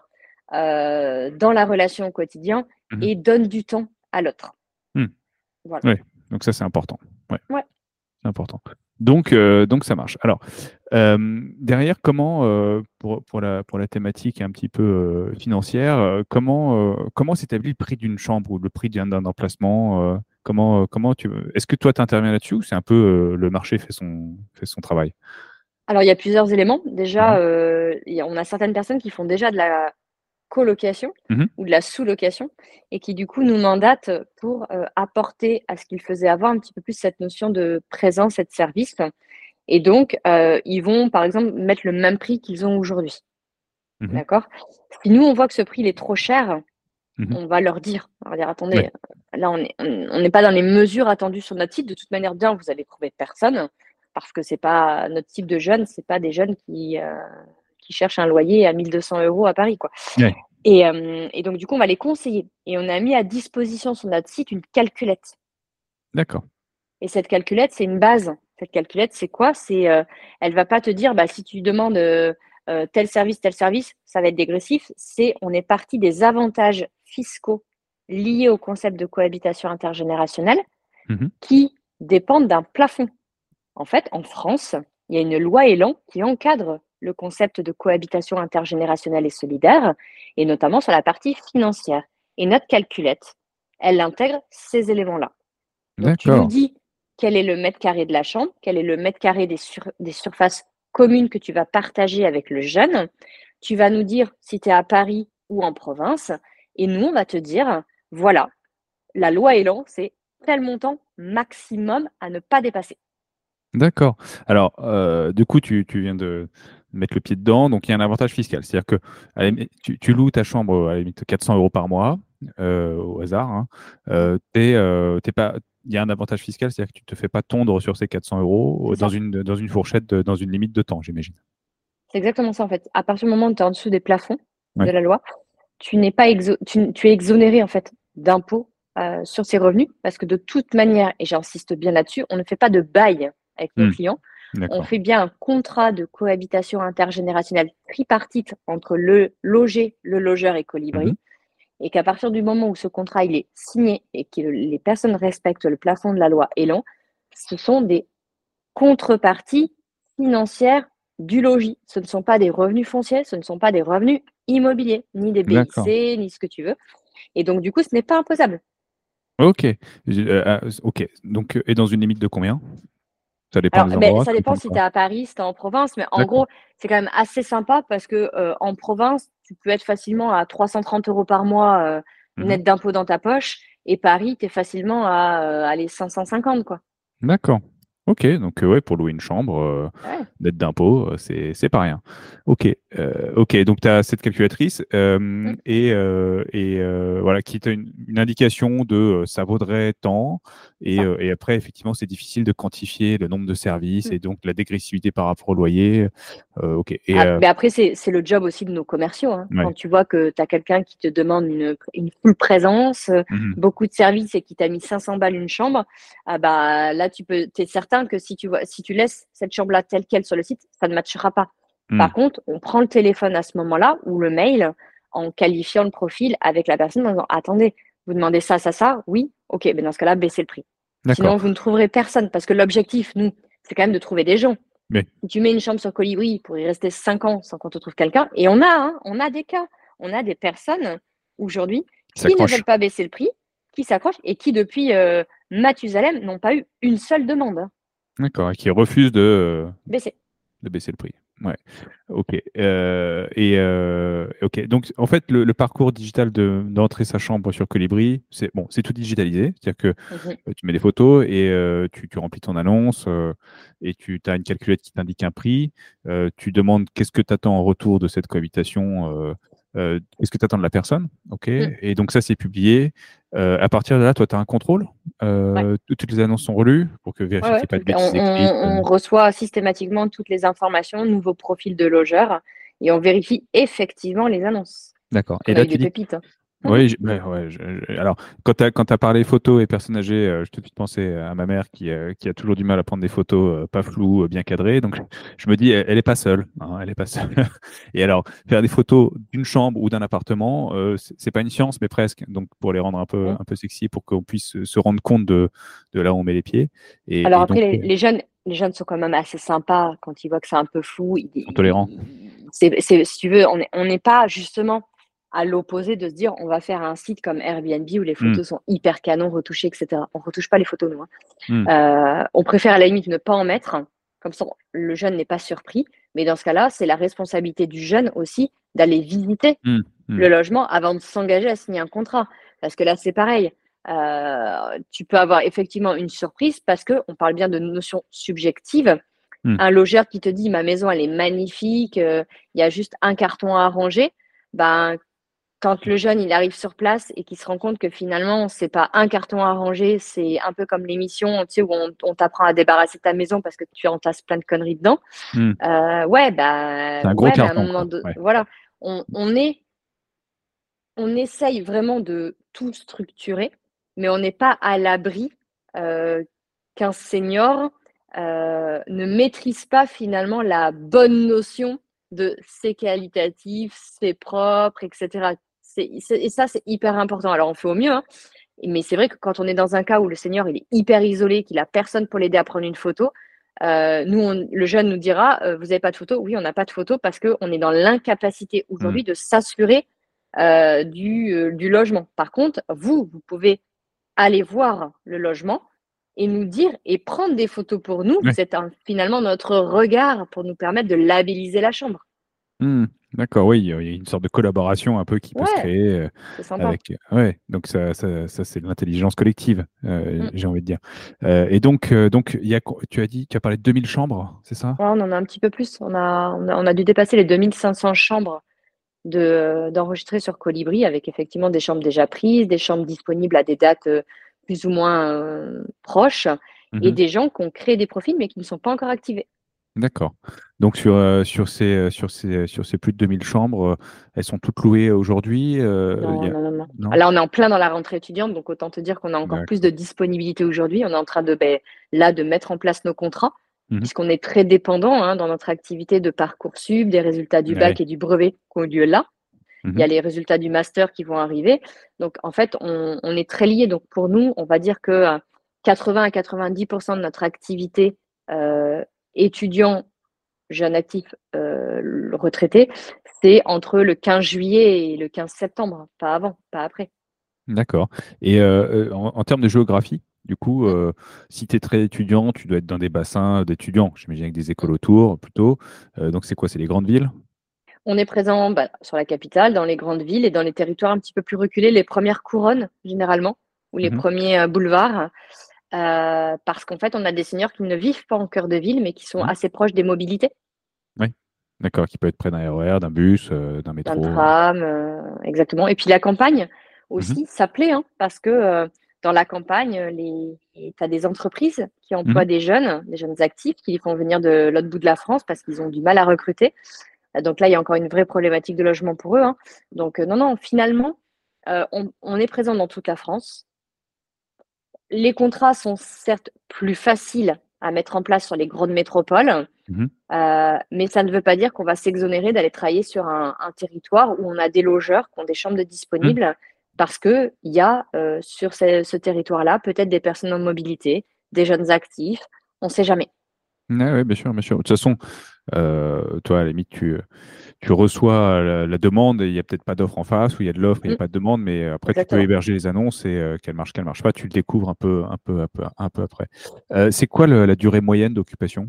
heu, dans la relation au quotidien, Mhm. et donnent du temps à l'autre. Hmm. Voilà. Ouais. Donc ça, c'est important. Ouais, Ouais. c'est important. Donc, euh, donc ça marche. Alors, Euh, derrière, comment, euh, pour, pour la, pour la thématique un petit peu euh, financière, euh, comment, euh, comment s'établit le prix d'une chambre ou le prix d'un d'un emplacement euh, comment, euh, comment tu, est-ce que toi, tu interviens là-dessus ou c'est un peu euh, le marché fait son, fait son travail? Alors il y a plusieurs éléments. Déjà, Mhm. heu, il y a on a certaines personnes qui font déjà de la colocation Mmh. ou de la sous-location et qui du coup nous mandatent pour euh, apporter à ce qu'ils faisaient avant un petit peu plus cette notion de présence et de service. Et donc, euh, ils vont par exemple mettre le même prix qu'ils ont aujourd'hui. Mmh. D'accord? Si nous, on voit que ce prix il est trop cher, Mmh. on va leur dire, on va leur dire Ouais. attendez, là on est- on on n'est pas dans les mesures attendues sur notre site. De toute manière, bien, vous allez trouver personne parce que c'est pas notre type de jeunes, c'est pas des jeunes qui, euh, qui cherchent un loyer à mille deux cents euros à Paris, quoi. Ouais. Et, euh, et donc, du coup, on va les conseiller. Et on a mis à disposition sur notre site une calculette. D'accord. Et cette calculette, c'est une base. Cette calculette, c'est quoi? C'est, euh, elle va pas te dire, bah, si tu demandes euh, euh, tel service, tel service, ça va être dégressif. C'est, on est parti des avantages fiscaux liés au concept de cohabitation intergénérationnelle Mmh. qui dépendent d'un plafond. En fait, en France, il y a une loi Elan qui encadre le concept de cohabitation intergénérationnelle et solidaire, et notamment sur la partie financière. Et notre calculette, elle intègre ces éléments-là. Donc, tu nous D'accord. dis quel est le mètre carré de la chambre, quel est le mètre carré des, sur- des surfaces communes que tu vas partager avec le jeune. Tu vas nous dire si tu es à Paris ou en province. Et nous, on va te dire, voilà, la loi Elan, c'est tel montant maximum à ne pas dépasser. D'accord. Alors, euh, du coup, tu, tu viens de mettre le pied dedans. Donc, il y a un avantage fiscal. C'est-à-dire que à la limite, tu, tu loues ta chambre à la limite quatre cents euros par mois, euh, au hasard. Hein. Euh, t'es, euh, t'es pas, il y a un avantage fiscal, c'est-à-dire que tu ne te fais pas tondre sur ces quatre cents euros C'est dans ça. une, dans une fourchette, de- dans une limite de temps, j'imagine. C'est exactement ça, en fait. À partir du moment où tu es en dessous des plafonds de Ouais. la loi, tu n'es pas exo- tu, tu es exonéré, en fait, d'impôts euh, sur ces revenus parce que de toute manière, et j'insiste bien là-dessus, on ne fait pas de bail avec nos Hmm. clients. On D'accord. fait bien un contrat de cohabitation intergénérationnelle tripartite entre le logé, le logeur et Mhm. Colibri. Et qu'à partir du moment où ce contrat il est signé et que les personnes respectent le plafond de la loi Elan, ce sont des contreparties financières du logis. Ce ne sont pas des revenus fonciers, ce ne sont pas des revenus immobiliers, ni des D'accord. B I C, ni ce que tu veux. Et donc, du coup, ce n'est pas imposable. Ok. J'ai- euh, ah, ok. Donc, euh, et dans une limite de combien? Ça dépend Alors, des ben, endroits, ça ça dépend dépend de si tu es quoi? à Paris, si tu es en province, mais en D'accord. gros, c'est quand même assez sympa parce que euh, en province, tu peux être facilement à trois cent trente euros par mois euh, Mhm. net d'impôt dans ta poche, et Paris, tu es facilement à euh, aller cinq cent cinquante, quoi. D'accord. Ok, donc euh, ouais, pour louer une chambre, euh, Ouais. dette d'impôt, euh, c'est c'est pas rien. Ok, euh, ok, donc tu as cette calculatrice euh, Mm. et, euh, et euh, voilà, qui t'a une, une indication de euh, ça vaudrait tant. C'est Et, ça. euh, et après, effectivement, c'est difficile de quantifier le nombre de services Mm. et donc la dégressivité par rapport au loyer. Euh, ok, et Ah, euh, mais après, c'est, c'est le job aussi de nos commerciaux, hein. ouais. Quand tu vois que tu as quelqu'un qui te demande une, une full présence, euh, Mhm. beaucoup de services et qui t'a mis cinq cents balles une chambre, ah bah, là, tu peux, t'es certain que si tu vois, si tu laisses cette chambre-là telle quelle sur le site, ça ne matchera pas. Par Mhm. contre, on prend le téléphone à ce moment-là ou le mail en qualifiant le profil avec la personne en disant, attendez, vous demandez ça, ça, ça? Oui? Ok, ben dans ce cas-là, baissez le prix. D'accord. Sinon, vous ne trouverez personne parce que l'objectif, nous, c'est quand même de trouver des gens. Mais Si tu mets une chambre sur Colibri pour y rester cinq ans sans qu'on te trouve quelqu'un, et on a, hein, on a des cas, on a des personnes aujourd'hui qui qui ne s'accroche. veulent pas baisser le prix, qui s'accrochent et qui, depuis euh, Mathusalem, n'ont pas eu une seule demande hein, D'accord, et qui refuse de, euh, baissée. de baisser le prix. Ouais. Ok. Euh, et euh, ok. Donc, en fait, le, le parcours digital de d'entrer sa chambre sur Colibri, c'est bon, c'est tout digitalisé. C'est-à-dire que Mhm. euh, tu mets des photos et euh, tu, tu remplis ton annonce euh, et tu as une calculette qui t'indique un prix. Euh, tu demandes qu'est-ce que tu attends en retour de cette cohabitation. Euh, euh, qu'est-ce que tu attends de la personne. Ok. Mm. Et donc, ça, c'est publié. Euh, à partir de là, toi, tu as un contrôle. Ouais. Euh, toutes les annonces sont relues pour que Ouais, vérifier qu'il ouais, n'y ait pas tout- de on, bêtises écrites. on- euh. on reçoit systématiquement toutes les informations, nouveaux profils de logeurs, et on vérifie effectivement les annonces. D'accord. Parce Et qu'on a là, eu tu des dis pépites. Hein. oui, je- ouais, ouais, je- je- alors quand tu as, quand tu parlé photos et personnes âgées, euh, je te suis pensé à ma mère qui, euh, qui a toujours du mal à prendre des photos euh, pas floues, euh, bien cadrées. Donc je me dis, elle, elle est pas seule. Hein, elle est pas seule. Et alors, faire des photos d'une chambre ou d'un appartement, euh, c'est c'est pas une science, mais presque. Donc pour les rendre un peu, Mm. un peu sexy, pour qu'on puisse se rendre compte de, de là où on met les pieds. Et, Alors et après, donc, les, euh, les jeunes, les jeunes sont quand même assez sympas quand ils voient que c'est un peu flou. Ils- ils sont tolérants. ils- c'est, c'est- si tu veux, on n'est on n'est pas justement à l'opposé de se dire on va faire un site comme Airbnb où les Hmm, photos sont hyper canons, retouchées, et cetera. On retouche pas les photos, nous. Hein. hmm, Euh, on préfère à la limite ne pas en mettre Comme ça, le jeune n'est pas surpris. Mais dans ce cas-là, c'est la responsabilité du jeune aussi d'aller visiter Mmh, mmh. le logement avant de s'engager à signer un contrat. Parce que là, c'est pareil. Euh, tu peux avoir effectivement une surprise parce qu'on parle bien de notions subjectives. Mmh. Un logeur qui te dit ma maison elle est magnifique, euh, il y a juste un carton à arranger, ben, quand le jeune il arrive sur place et qu'il se rend compte que finalement c'est pas un carton à ranger, c'est un peu comme l'émission, tu sais, où on, on t'apprend à débarrasser ta maison parce que tu entasses plein de conneries dedans. Mmh. Euh, ouais, C'est bah un gros ouais, mais à un carton, moment quoi. de, Ouais. voilà, on, on est, on essaye vraiment de tout structurer, mais on n'est pas à l'abri euh, qu'un senior euh, ne maîtrise pas finalement la bonne notion de c'est qualitatif, c'est propre, et cetera. C'est, c'est, et ça, c'est hyper important. Alors, on fait au mieux, hein, mais c'est vrai que quand on est dans un cas où le senior il est hyper isolé, qu'il a personne pour l'aider à prendre une photo, euh, nous, on, le jeune nous dira euh, vous n'avez pas de photo? Oui, on n'a pas de photo parce qu'on est dans l'incapacité Mmh. aujourd'hui de s'assurer euh, du, euh, du logement. Par contre, vous, vous pouvez aller voir le logement et nous dire et prendre des photos pour nous. Ouais. Vous êtes un- finalement notre regard pour nous permettre de labelliser la chambre. Mmh. D'accord, oui, il y a une sorte de collaboration un peu qui peut se Ouais, créer euh, c'est sympa. avec. Ouais, donc ça, ça, ça c'est de l'intelligence collective, euh, Mm. j'ai envie de dire. Euh, et donc, euh, donc il y a, co- tu as dit, tu as parlé de deux mille chambres, c'est ça? Ouais, on en a un petit peu plus. On a, on a, on a dû dépasser les deux mille cinq cents chambres de, d'enregistrer sur Colibri avec effectivement des chambres déjà prises, des chambres disponibles à des dates euh, plus ou moins euh, proches et Mhm. des gens qui ont créé des profils mais qui ne sont pas encore activés. D'accord. Donc sur, euh, sur ces, euh, sur ces, sur ces plus de deux mille chambres, euh, elles sont toutes louées aujourd'hui. euh, il y Non, a... non, non, non. Non? Là, on est en plein dans la rentrée étudiante, donc autant te dire qu'on a encore plus de D'accord. disponibilité aujourd'hui. On est en train de, ben, là, de mettre en place nos contrats, Mhm. puisqu'on est très dépendant hein, dans notre activité de Parcoursup, des résultats du bac Ouais. et du brevet qui ont lieu là. Il y Mhm. a les résultats du master qui vont arriver. Donc, en fait, on, on est très liés. Donc, pour nous, on va dire que euh, quatre-vingts à quatre-vingt-dix pour cent de notre activité euh, étudiant, jeune actif, euh, retraité, c'est entre le quinze juillet et le quinze septembre, pas avant, pas après. D'accord. Et euh, euh, en, en termes de géographie, du coup, Mm, euh, si tu es très étudiant, tu dois être dans des bassins d'étudiants, j'imagine avec des écoles mm. autour plutôt. Euh, donc c'est quoi? C'est les grandes villes? On est présent bah, sur la capitale, dans les grandes villes et dans les territoires un petit peu plus reculés, les premières couronnes généralement, ou les Mhm. premiers euh, boulevards, euh, parce qu'en fait, on a des seniors qui ne vivent pas en cœur de ville, mais qui sont Mhm. assez proches des mobilités, Oui. D'accord, qui peut être près d'un R E R, d'un bus, euh, d'un d'un métro. tram, euh, exactement. Et puis la campagne Mhm. aussi, ça plaît, hein, parce que euh, dans la campagne, les... tu as des entreprises qui Mhm. emploient des jeunes, des jeunes actifs, qui les font venir de l'autre bout de la France parce qu'ils ont du mal à recruter. Donc là, il y a encore une vraie problématique de logement pour eux, hein. Donc euh, non, non, finalement, euh, on, on est présent dans toute la France. Les contrats sont certes plus faciles à mettre en place sur les grandes métropoles, Mhm. euh, mais ça ne veut pas dire qu'on va s'exonérer d'aller travailler sur un, un territoire où on a des logeurs qui ont des chambres de Mhm. disponibles parce qu'il y a euh, sur ce, ce territoire-là peut-être des personnes en mobilité, des jeunes actifs, on ne sait jamais. Ouais, ouais, bien sûr, bien sûr. De toute façon, euh, toi, à la limite, tu, tu reçois la, la demande et il n'y a peut-être pas d'offre en face, ou il y a de l'offre et il n'y a Mm, pas de demande, mais après, tu peux exactement. héberger les annonces et euh, qu'elles marchent, qu'elles ne marchent pas, tu le découvres un peu, un peu, un peu, un peu après. Euh, c'est quoi le- la durée moyenne d'occupation?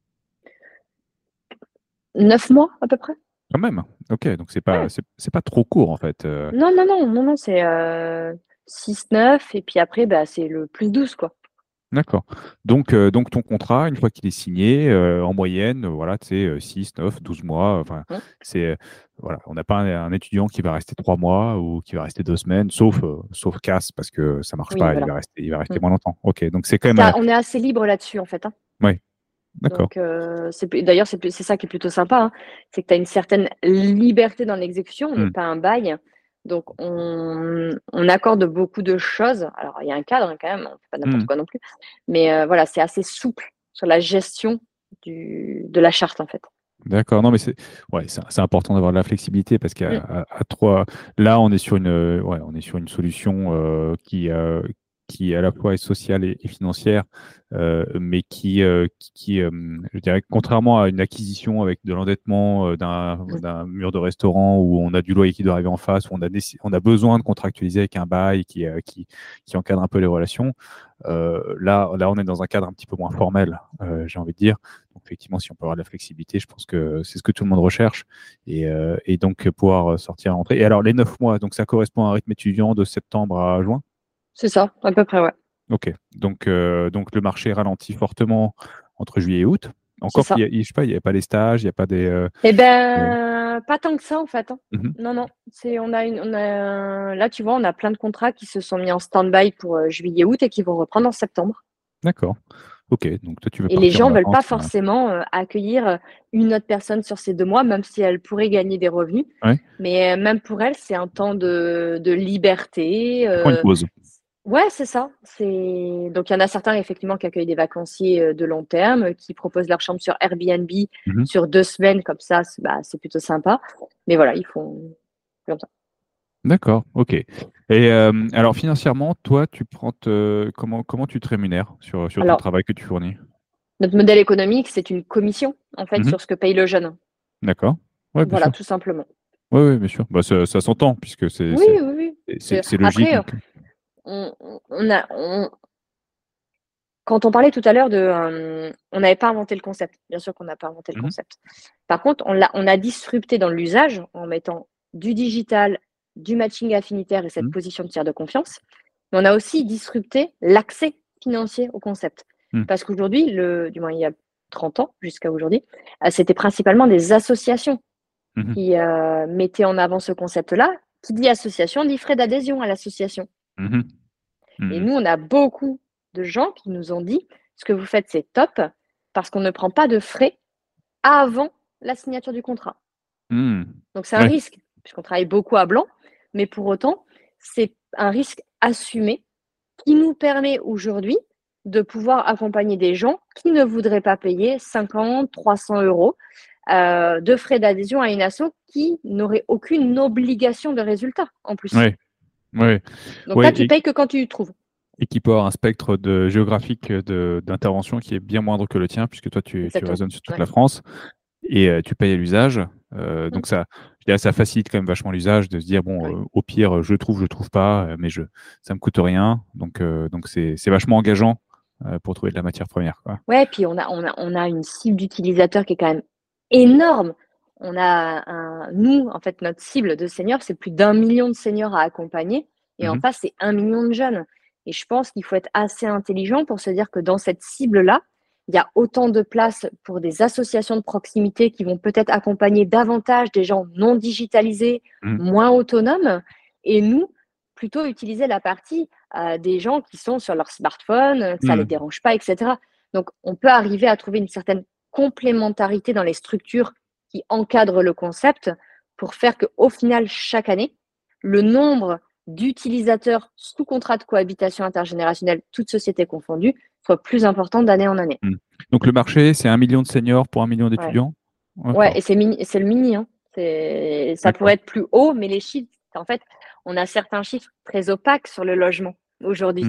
Neuf mois à peu près? Quand même. Ok, donc c'est pas, Ouais. c'est c'est pas trop court en fait. Euh, Non, non, non, non, non, c'est euh, six neuf et puis après, bah, c'est le plus douze quoi. D'accord. Donc, euh, donc ton contrat, une fois qu'il est signé, euh, en moyenne, euh, voilà, tu sais, six, neuf, douze mois. Enfin, Mm. c'est, euh, voilà, on n'a pas un, un étudiant qui va rester trois mois ou qui va rester deux semaines, sauf, euh, sauf casse parce que ça marche Oui, pas, il voilà. va rester, il va Mm. rester moins longtemps. Ok, donc c'est quand même, Ça, euh, on est assez libre là-dessus, en fait, hein. ouais, d'accord. Donc, euh, c'est, d'ailleurs, c'est, c'est ça qui est plutôt sympa, hein. C'est que tu as une certaine liberté dans l'exécution. On n'est Hmm. pas un bail. Donc, on, on accorde beaucoup de choses. Alors, il y a un cadre hein, quand même, on ne fait pas n'importe Hmm. quoi non plus. Mais euh, voilà, c'est assez souple sur la gestion du, de la charte, en fait. D'accord, non mais c'est ouais, c'est c'est important d'avoir de la flexibilité parce qu'à Mm. à, à trois là on est sur une euh, ouais, on est sur une solution euh, qui euh, qui à la fois est sociale et, et financière, euh, mais qui, euh, qui, qui, euh, je dirais, contrairement à une acquisition avec de l'endettement euh, d'un, d'un mur de restaurant où on a du loyer qui doit arriver en face, où on a, déc- on a besoin de contractualiser avec un bail qui, euh, qui, qui encadre un peu les relations. Euh, là, là, on est dans un cadre un petit peu moins formel, euh, j'ai envie de dire. Donc, effectivement, si on peut avoir de la flexibilité, je pense que c'est ce que tout le monde recherche. Et, euh, et donc, pouvoir sortir et rentrer. Et alors, les neuf mois, donc ça correspond à un rythme étudiant de septembre à juin? C'est ça, à peu près, ouais. Ok. Donc, euh, donc, le marché ralentit fortement entre juillet et août. C'est Encore qu'il ça. y a, je sais pas, il n'y a pas les stages, il n'y a pas des. Euh, Eh euh, ben, pas tant que ça, en fait, hein. mhm. Non, non. C'est, on a une, on a, là, tu vois, on a plein de contrats qui se sont mis en stand-by pour euh, juillet, août et qui vont reprendre en septembre. D'accord. Ok. Donc, toi, tu veux Et les partir en gens veulent pas vacances. euh, forcément euh, accueillir euh, une autre personne sur ces deux mois, même si elle pourrait gagner des revenus. Ouais. Mais euh, même pour elle, c'est un temps de, de liberté. Ils font une euh, pause. Ouais, c'est ça. C'est donc il y en a certains effectivement qui accueillent des vacanciers euh, de long terme, euh, qui proposent leur chambre sur Airbnb Mhm. sur deux semaines comme ça, c'est bah, c'est plutôt sympa. Mais voilà, ils font comme ça. D'accord. Ok. Et euh, alors, financièrement, toi, tu prends te- comment, comment tu te rémunères sur, sur ton Alors, travail que tu fournis? notre modèle économique, c'est une commission en fait Mhm. sur ce que paye le jeune. D'accord. Ouais, bien Voilà, sûr. tout simplement. Oui, oui, bien sûr. Bah, ça, ça s'entend puisque c'est Oui, c'est oui, oui. c'est C'est- c'est logique. Après, euh, Donc, on, on- on a, on- quand on parlait tout à l'heure de, euh, on n'avait pas inventé le concept. Bien sûr qu'on n'a pas inventé le mhm, concept. Par contre, on l'a, on a disrupté dans l'usage en mettant du digital, du matching affinitaire et cette mhm, position de tiers de confiance. Mais on a aussi disrupté l'accès financier au concept. mhm, Parce qu'aujourd'hui, le, du moins il y a trente ans jusqu'à aujourd'hui, euh, c'était principalement des associations mhm, qui euh, mettaient en avant ce concept-là. Qui dit association dit frais d'adhésion à l'association. mhm, Et mhm, nous, on a beaucoup de gens qui nous ont dit ce que vous faites, c'est top parce qu'on ne prend pas de frais avant la signature du contrat. mhm. Donc, c'est un Ouais. risque puisqu'on travaille beaucoup à blanc, mais pour autant, c'est un risque assumé qui nous permet aujourd'hui de pouvoir accompagner des gens qui ne voudraient pas payer cinquante, trois cents euros euh, de frais d'adhésion à une asso qui n'aurait aucune obligation de résultat en plus. Ouais. Ouais. Donc Ouais. là, tu Et, payes que quand tu y trouves. et qui peut avoir un spectre de, géographique de, d'intervention qui est bien moindre que le tien, puisque toi, tu, tu Exactement. raisonnes sur toute Ouais. la France et euh, tu payes à l'usage. Euh, Mm. donc, ça, je dirais, ça facilite quand même vachement l'usage de se dire, Ouais. bon, euh, au pire, je trouve, je trouve pas, euh, mais je, ça me coûte rien. Donc, euh, donc c'est, c'est vachement engageant euh, pour trouver de la matière première, quoi. Ouais, puis on a, on a, on a une cible d'utilisateurs qui est quand même énorme. On a un, nous, en fait, notre cible de seniors, c'est plus d'un million de seniors à accompagner. Et en Mhm, face, c'est un million de jeunes. Et je pense qu'il faut être assez intelligent pour se dire que dans cette cible-là, il y a autant de place pour des associations de proximité qui vont peut-être accompagner davantage des gens non digitalisés, mhm, moins autonomes. Et nous, plutôt utiliser la partie euh, des gens qui sont sur leur smartphone, euh, que ça ne les mhm. dérange pas, et cetera. Donc, on peut arriver à trouver une certaine complémentarité dans les structures qui encadrent le concept pour faire qu'au final, chaque année, le nombre d'utilisateurs sous contrat de cohabitation intergénérationnelle, toutes sociétés confondues, soit plus important d'année en année. Mhm. Donc, le marché, c'est un million de seniors pour un million Ouais, d'étudiants? ouais, D'accord. et c'est mini, c'est le mini, hein. C'est, ça D'accord. pourrait être plus haut, mais les chiffres, en fait, on a certains chiffres très opaques sur le logement aujourd'hui. Mhm.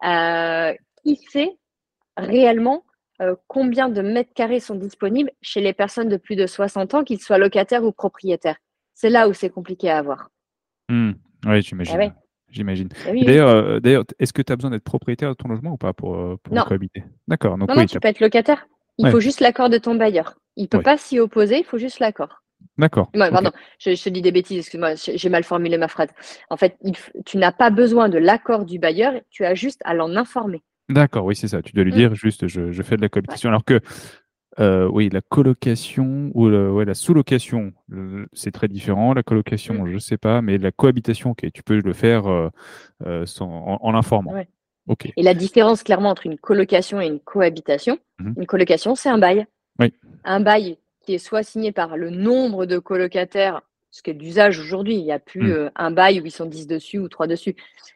Euh, qui sait réellement euh, combien de mètres carrés sont disponibles chez les personnes de plus de soixante ans, qu'ils soient locataires ou propriétaires. C'est là où c'est compliqué à avoir. Hmm. Oui, Eh j'imagine. oui, J'imagine. eh Et oui, oui. d'ailleurs, euh, d'ailleurs, est-ce que tu as besoin d'être propriétaire de ton logement ou pas pour, euh, pour Non, cohabiter? D'accord. Donc non, non, oui, tu t'as... peux être locataire. Il ouais, faut juste l'accord de ton bailleur. Il ne peut ouais. pas s'y opposer, il faut juste l'accord. D'accord. Ouais, Ok. pardon, je, je te dis des bêtises, excuse-moi, j'ai j'ai mal formulé ma phrase. En fait, il f- tu n'as pas besoin de l'accord du bailleur, tu as juste à l'en informer. D'accord, oui, c'est ça. Tu dois lui Mm, dire juste, je, je fais de la ouais. cohabitation. Alors que, euh, oui, la colocation ou le- ouais, la sous-location, euh, c'est très différent. La Mm, colocation, je sais pas, mais la cohabitation, ok, tu peux le faire euh, euh, sans, en, en l'informant. ouais. Ok. Et la différence clairement entre une colocation et une cohabitation, Mhm. une colocation, c'est un bail. Oui. Un bail qui est soit signé par le nombre de colocataires, ce qui est d'usage aujourd'hui, il n'y a plus Hmm. euh, un bail où ils sont dix dessus ou trois dessus.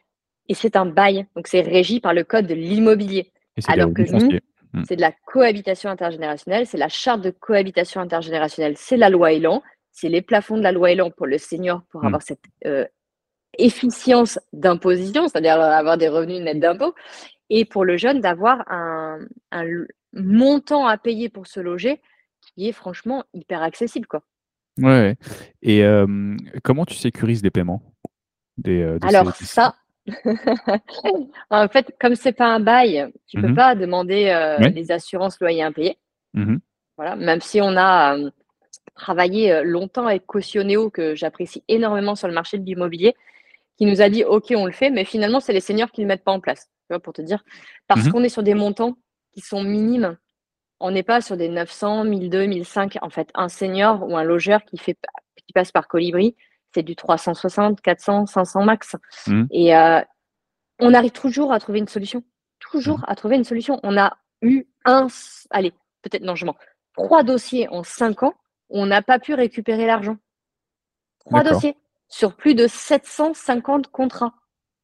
Et c'est un bail, donc c'est régi par le code de l'immobilier. Et c'est Alors que du nous, foncier. Hmm. c'est de la cohabitation intergénérationnelle, c'est la charte de cohabitation intergénérationnelle, c'est la loi Elan, c'est les plafonds de la loi Elan pour le senior pour Hmm. avoir cette euh, efficience d'imposition, c'est-à-dire avoir des revenus nets d'impôts, et pour le jeune d'avoir un, un montant à payer pour se loger qui est franchement hyper accessible, quoi. Ouais, ouais. Et euh, comment tu sécurises les paiements des, euh, de ces... Alors de ces- ça, en fait, comme c'est pas un bail, tu peux Mhm. pas demander euh, Ouais. les assurances loyers impayés. Mhm. Voilà, même si on a euh, travaillé euh, longtemps avec Cautionnéo, que j'apprécie énormément sur le marché de l'immobilier, qui nous a dit OK, on le fait, mais finalement, c'est les seniors qui ne le mettent pas en place. Tu vois, pour te dire, parce Mhm. qu'on est sur des montants qui sont minimes. On n'est pas sur des neuf cents, mille deux, mille cinq. En fait, un senior ou un logeur qui, fait, qui passe par Colibri, c'est du trois cent soixante, quatre cents, cinq cents max. Mhm. Et euh, on arrive toujours à trouver une solution. Toujours Mhm. à trouver une solution. On a eu un, allez, peut-être, non, je mens, trois dossiers en cinq ans où on n'a pas pu récupérer l'argent. Trois D'accord. dossiers sur plus de sept cent cinquante contrats.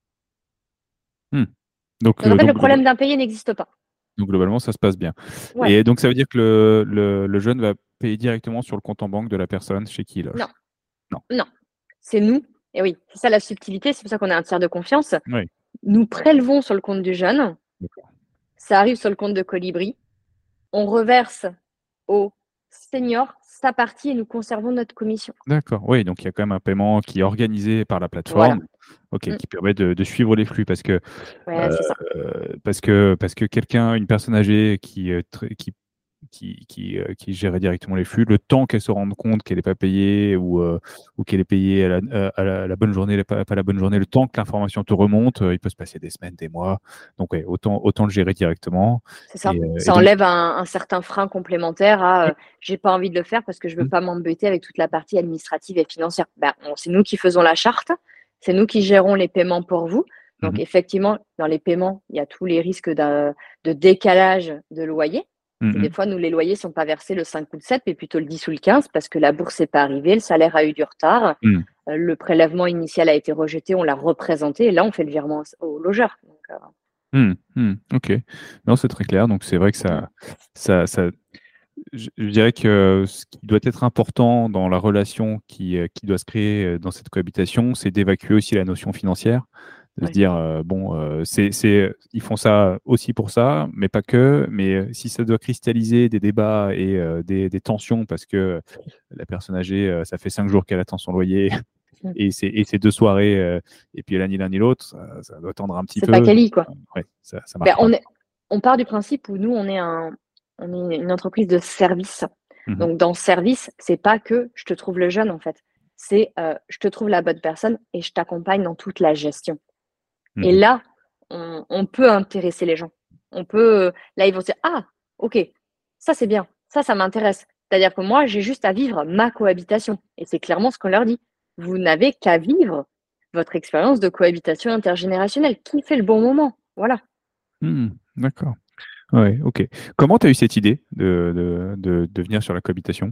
Hmm. Donc, Donc, en euh, fait, le donc, globa- problème d'impayé n'existe pas. donc, globalement, ça se passe bien. Ouais, Et donc, ça veut dire que le, le, le jeune va payer directement sur le compte en banque de la personne chez qui il non, loge. Non. non, c'est nous. Et oui, c'est ça la subtilité, c'est pour ça qu'on a un tiers de confiance. Oui. Nous prélevons sur le compte du jeune, D'accord. ça arrive sur le compte de Colibri, on reverse au senior sa partie et nous conservons notre commission. D'accord. Oui, donc il y a quand même un paiement qui est organisé par la Voilà. plateforme, ok, Mm. qui permet de, de suivre les flux parce que Ouais, euh, c'est ça. parce que parce que quelqu'un, une personne âgée qui euh, tr- qui qui, qui, euh, qui gérait directement les flux, le temps qu'elle se rende compte qu'elle n'est pas payée ou, euh, ou qu'elle est payée à la, euh, à la, à la bonne journée, pas, pas la bonne journée, le temps que l'information te remonte, euh, il peut se passer des semaines, des mois. Donc, ouais, autant, autant le gérer directement. C'est ça. Et, euh, et Ça donc, enlève un, un certain frein complémentaire à ouais. euh, j'ai pas envie de le faire parce que je veux Mhm. pas m'embêter avec toute la partie administrative et financière. Ben, on- c'est nous qui faisons la charte, c'est nous qui gérons les paiements pour vous. Donc Mhm. effectivement, dans les paiements, il y a tous les risques d'un- de décalage de loyer. Et des Mhm. fois, nous, les loyers sont pas versés le cinq ou le sept, mais plutôt le dix ou le quinze parce que la bourse n'est pas arrivée, le salaire a eu du retard, Mhm. euh, le prélèvement initial a été rejeté, on l'a représenté et là, on fait le virement au au logeur. Donc, euh, Mhm. Mhm. Ok. Non, c'est très clair. Donc, c'est vrai que mm, ça, ça, ça, je, je dirais que ce qui doit être important dans la relation qui, euh, qui doit se créer euh, dans cette cohabitation, c'est d'évacuer aussi la notion financière, de se ouais. dire, euh, bon, euh, c'est, c'est, ils font ça aussi pour ça, mais pas que, mais euh, si ça doit cristalliser des débats et euh, des, des tensions parce que la personne âgée, euh, ça fait cinq jours qu'elle attend son loyer Mm. et c'est, et c'est deux soirées, euh, et puis elle a ni l'un ni l'autre, ça, ça doit tendre un petit C'est pas peu. quali, quoi. Ouais, ça, ça Ben, marche pas. on est, on part du principe où nous, on est un, on est une entreprise de service. Mhm. Donc, dans service, c'est pas que je te trouve le jeune, en fait. C'est euh, je te trouve la bonne personne et je t'accompagne dans toute la gestion. Et Mhm. là, on, on peut intéresser les gens. On peut, là, ils vont se dire, ah, ok, ça c'est bien, ça, ça m'intéresse. C'est-à-dire que moi, j'ai juste à vivre ma cohabitation. Et c'est clairement ce qu'on leur dit. Vous n'avez qu'à vivre votre expérience de cohabitation intergénérationnelle. Qui fait le bon moment? Voilà. Mhm. D'accord. Ouais, ok. Comment tu as eu cette idée de, de, de, de venir sur la cohabitation?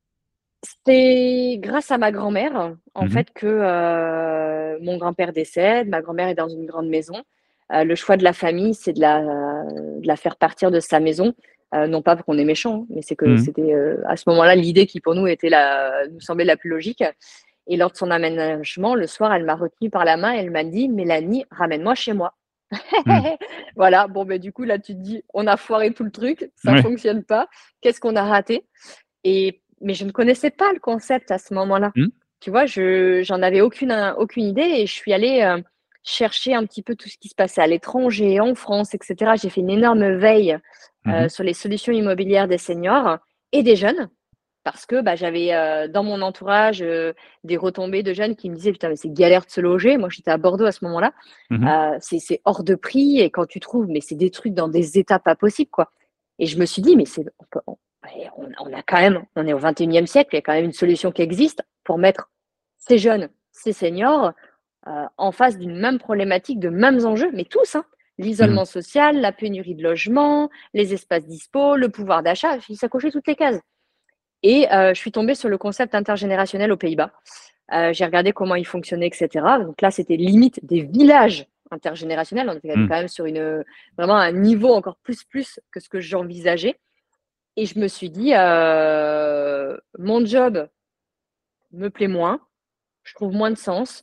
C'est grâce à ma grand-mère, en Mhm. fait, que euh, mon grand-père décède. Ma grand-mère est dans une grande maison. Euh, le choix de la famille, c'est de la, de la faire partir de sa maison. Euh, non pas qu'on est méchant, hein, mais c'est que Mhm. c'était euh, à ce moment-là l'idée qui pour nous était la, nous semblait la plus logique. Et lors de son aménagement, le soir, elle m'a retenue par la main et elle m'a dit, Mélanie, ramène-moi chez moi. Mhm. Voilà, bon, ben, du coup, là, tu te dis, on a foiré tout le truc, ça Ouais. fonctionne pas. Qu'est-ce qu'on a raté? Et, mais je ne connaissais pas le concept à ce moment-là. Mhm. Tu vois, je j'en avais aucune, aucune idée et je suis allée euh, chercher un petit peu tout ce qui se passait à l'étranger, en France, et cetera. J'ai fait une énorme veille euh, Mhm. sur les solutions immobilières des seniors et des jeunes parce que bah, j'avais euh, dans mon entourage euh, des retombées de jeunes qui me disaient putain mais c'est galère de se loger. Moi j'étais à Bordeaux à ce moment-là. Mhm. Euh, c'est c'est hors de prix et quand tu trouves mais c'est des trucs dans des états pas possibles quoi. Et je me suis dit mais c'est on, peut- on- on- on a quand même on est au vingt et unième siècle, il y a quand même une solution qui existe pour mettre ces jeunes, ces seniors euh, en face d'une même problématique, de mêmes enjeux, mais tous hein. Mhm. L'isolement social, la pénurie de logement, les espaces dispo, le pouvoir d'achat, ça cochait toutes les cases. Et euh, je suis tombée sur le concept intergénérationnel aux Pays-Bas. Euh, j'ai regardé comment il fonctionnait, et cetera. Donc là, c'était limite des villages intergénérationnels. On était Mhm. quand même sur une, vraiment un niveau encore plus plus que ce que j'envisageais. Et je me suis dit, euh, mon job me plaît moins, je trouve moins de sens.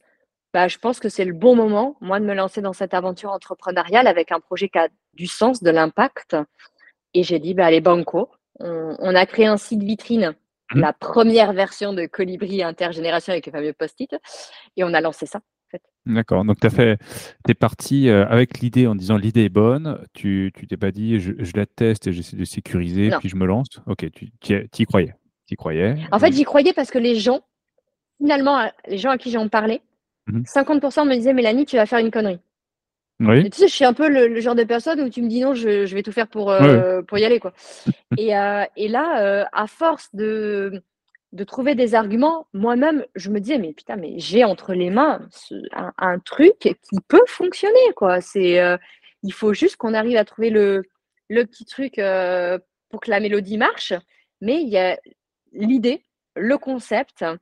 Bah, je pense que c'est le bon moment, moi, de me lancer dans cette aventure entrepreneuriale avec un projet qui a du sens, de l'impact. Et j'ai dit: «Bah, allez banco». On on a créé un site vitrine, Mmh. la première version de Colibri Intergénération avec les fameux post-it et on a lancé ça, en fait. D'accord, donc tu as fait tu es parti, heu, avec l'idée en disant: «L'idée est bonne». Tu tu t'es pas dit: «Je je la teste et j'essaie de sécuriser, Non. puis je me lance». OK, tu tu y tu y croyais. Tu y croyais En fait, et j'y croyais parce que les gens, finalement, heu, les gens à qui j'en parlais, mmh cinquante me disaient: «Mélanie, tu vas faire une connerie». Oui, Et tu sais, je suis un peu le le genre de personne où tu me dis non, je je vais tout faire pour, oui, oui. heu, pour y aller, quoi. Et heu et là, heu, à force de de trouver des arguments, moi-même, je me disais: «Mais putain, mais j'ai entre les mains ce un un truc qui peut fonctionner, quoi». C'est, heu, il faut juste qu'on arrive à trouver le le petit truc, heu, pour que la mélodie marche. Mais il y a l'idée, le concept, heu,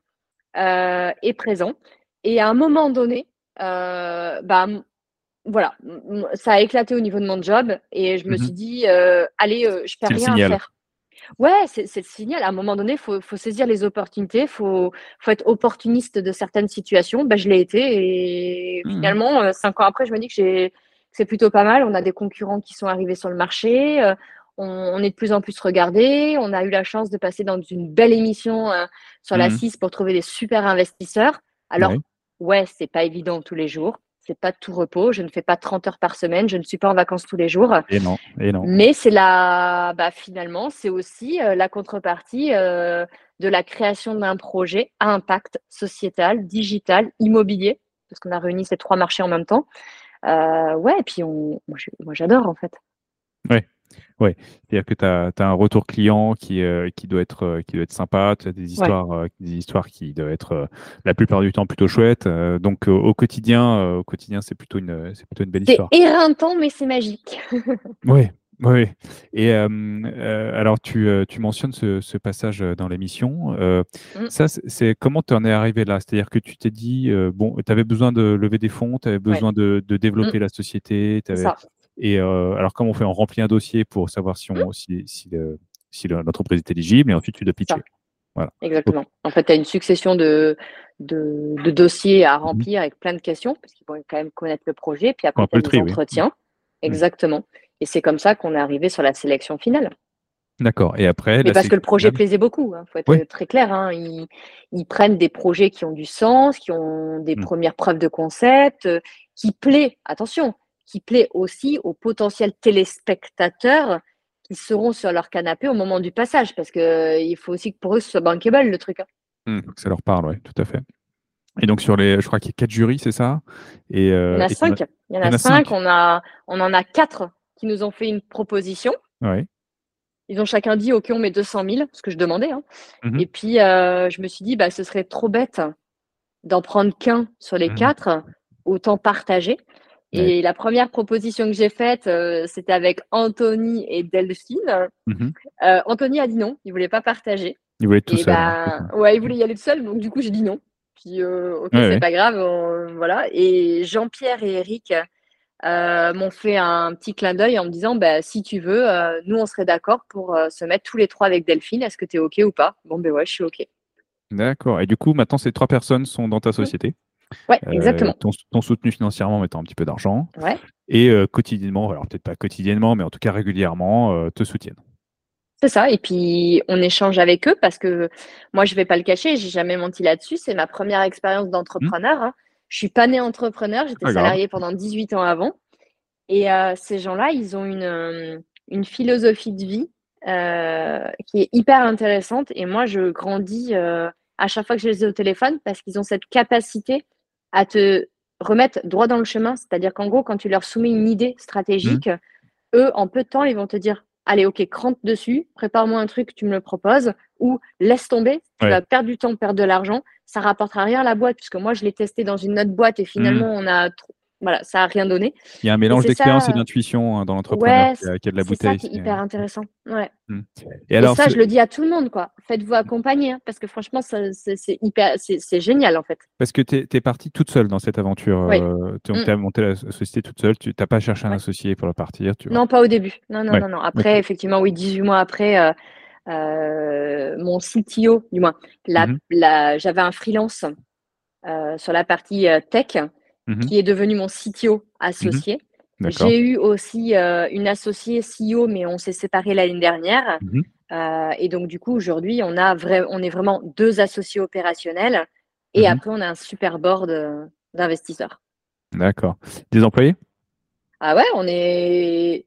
est présent et à un moment donné, heu, bah, voilà, m m ça a éclaté au niveau de mon job et je me Mmh. suis dit, heu: «Allez, heu, je perds C'est le rien à signal. faire». Ouais, c'est c'est le signal. À un moment donné, faut faut saisir les opportunités, faut faut être opportuniste de certaines situations. Bah, je l'ai été et Mmh. finalement, heu, cinq ans après, je me dis que j'ai que c'est plutôt pas mal. On a des concurrents qui sont arrivés sur le marché, heu, on on est de plus en plus regardés. On a eu la chance de passer dans une belle émission, heu, sur la Mmh. six pour trouver des super investisseurs. Alors Oui, ouais, c'est pas évident tous les jours, c'est pas de tout repos. Je ne fais pas trente heures par semaine, je ne suis pas en vacances tous les jours. et non, et non. Mais c'est la bah, finalement, c'est aussi, heu, la contrepartie, heu, de la création d'un projet à impact sociétal, digital, immobilier, parce qu'on a réuni ces trois marchés en même temps. Heu, ouais et puis on moi je moi j'adore en fait. Ouais. Ouais, c'est-à-dire que tu as un retour client qui, heu, qui doit être, heu, qui doit être sympa. Tu as des Ouais. histoires, heu, des histoires qui doivent être, heu, la plupart du temps plutôt chouettes, heu, donc, heu, au quotidien, heu, au quotidien, c'est plutôt une, heu, c'est plutôt une belle C'est histoire. éreintant mais c'est magique. Oui, oui, oui. Et hem, heu, alors tu, heu, tu mentionnes ce ce passage, heu, dans l'émission, heu, Mmh, ça c'est c'est comment tu en es arrivé là? C'est-à-dire que tu t'es dit, heu, bon, tu avais besoin de lever des fonds, tu avais ouais. besoin de de Mmh, développer la société, tu c'est avais ça. et heu, alors comment on fait? On remplit un dossier pour savoir si Mmh, on si si le si le l'entreprise est éligible et ensuite tu dois c'est ça, pitcher. Voilà. OK. exactement. En fait, tu as une succession de de de dossiers à Mmh mh. remplir avec plein de questions, parce qu'ils vont quand même connaître le projet, puis Faut après un tu peu as le des tri, oui. Mmh. entretiens. Mmh. Exactement et c'est comme ça qu'on est arrivé sur la sélection finale. D'accord et après Mais la parce que le sélection projet finale? plaisait beaucoup, hein, faut être, Oui. heu, très clair, hein. Ils ils prennent des projets qui ont du sens, qui ont des Mmh. premières preuves de concept, heu, qui plaît attention, qui plaît aussi aux potentiels téléspectateurs qui seront sur leur canapé au moment du passage. Parce qu'il faut aussi que pour eux, ce soit bankable le truc, hein. Mmh. Faut que ça leur parle, ouais, tout à fait. Et donc sur les je crois qu'il y a quatre jurys, c'est ça? Et Il y en heu a et tu en as cinq, il y en il y a en a cinq. cinq. On a on en a quatre qui nous ont fait une proposition. Ouais. Ils ont chacun dit: «OK, on met deux cent mille», ce que je demandais, hein. Mmh mh. Et puis, heu, je me suis dit: «Bah, ce serait trop bête d'en prendre qu'un sur les Mmh. quatre, autant partager». Ouais. Et la première proposition que j'ai faite, heu, c'était avec Anthony et Delphine. Mmh mh. Heu, Anthony a dit non, il voulait pas partager Il voulait être tout et seul, ouais, c'est ben ça. ouais, il voulait y aller tout seul, donc du coup, j'ai dit non. Puis, heu, OK, Ouais, c'est ouais. pas grave, on voilà et Jean-Pierre et Eric, heu, m'ont fait un petit clin d'œil en me disant: «Bah, si tu veux, heu, nous, on serait d'accord pour, heu, se mettre tous les trois avec Delphine. Est-ce que tu es OK ou pas?» Bon, beh, ouais, je suis OK. D'accord et du coup, maintenant ces trois personnes sont dans ta Mmh. société, Ouais, heu, exactement. t'ont t'ont soutenu financièrement en mettant un petit peu d'argent Ouais. et heu, quotidiennement, alors peut-être pas quotidiennement, mais en tout cas régulièrement, heu, te soutiennent. C'est ça et puis on échange avec eux parce que moi, je vais pas le cacher, j'ai jamais menti là-dessus. C'est ma première expérience Mmh, d'entrepreneur, hein. Je suis pas née entrepreneur, c'est j'étais pas grave. salariée pendant dix-huit ans avant et heu, ces gens-là, ils ont une, hem, une philosophie de vie, heu, qui est hyper intéressante et moi, je grandis, heu, à chaque fois que je les ai au téléphone parce qu'ils ont cette capacité à te remettre droit dans le chemin. C'est-à-dire qu'en gros, quand tu leur soumets une idée Mmh. stratégique, eux, en peu de temps, ils vont te dire: «Allez, OK, crante dessus, prépare-moi un truc, tu me le proposes ou laisse tomber, tu Ouais. vas perdre du temps, perdre de l'argent, ça rapportera rien à la boîte», puisque moi, je l'ai testé dans une autre boîte et Mmh. finalement, on a tr voilà, ça a rien donné Il y a un et mélange c'est d'expérience et ça d'intuition, hein, dans l'entrepreneur ouais, qui c a qui a de la c'est ça bouteille, qui est c'est hyper intéressant. Ouais mmh et et alors ça, ce je le dis à tout le monde, quoi. Faites-vous accompagner, hein, parce que franchement, ça c'est c'est hyper c'est c'est génial, en fait. parce que tu es tu es partie toute seule dans cette aventure, Oui. heu, donc Mmh. tu as monté la société toute seule, tu tu as pas cherché un Ouais. associé pour la partir, tu vois? Non, pas au début. Non, non, Ouais, non, non. OK. Après, effectivement, oui, dix-huit mois après, heu Heu, mon C T O, du moins, la Mmh mh. la j'avais un freelance euh, sur la partie euh, tech, Mhm. qui est devenu mon C T O Mhm. associé. D'accord. J'ai eu aussi euh, une associée C E O, mais on s'est séparés l'année dernière. Mhm. Euh, et donc, du coup, aujourd'hui, on, a vrai, on est vraiment deux associés opérationnels. Et Mhm. après, on a un super board euh, d'investisseurs. D'accord. Des employés? Ah ouais, on est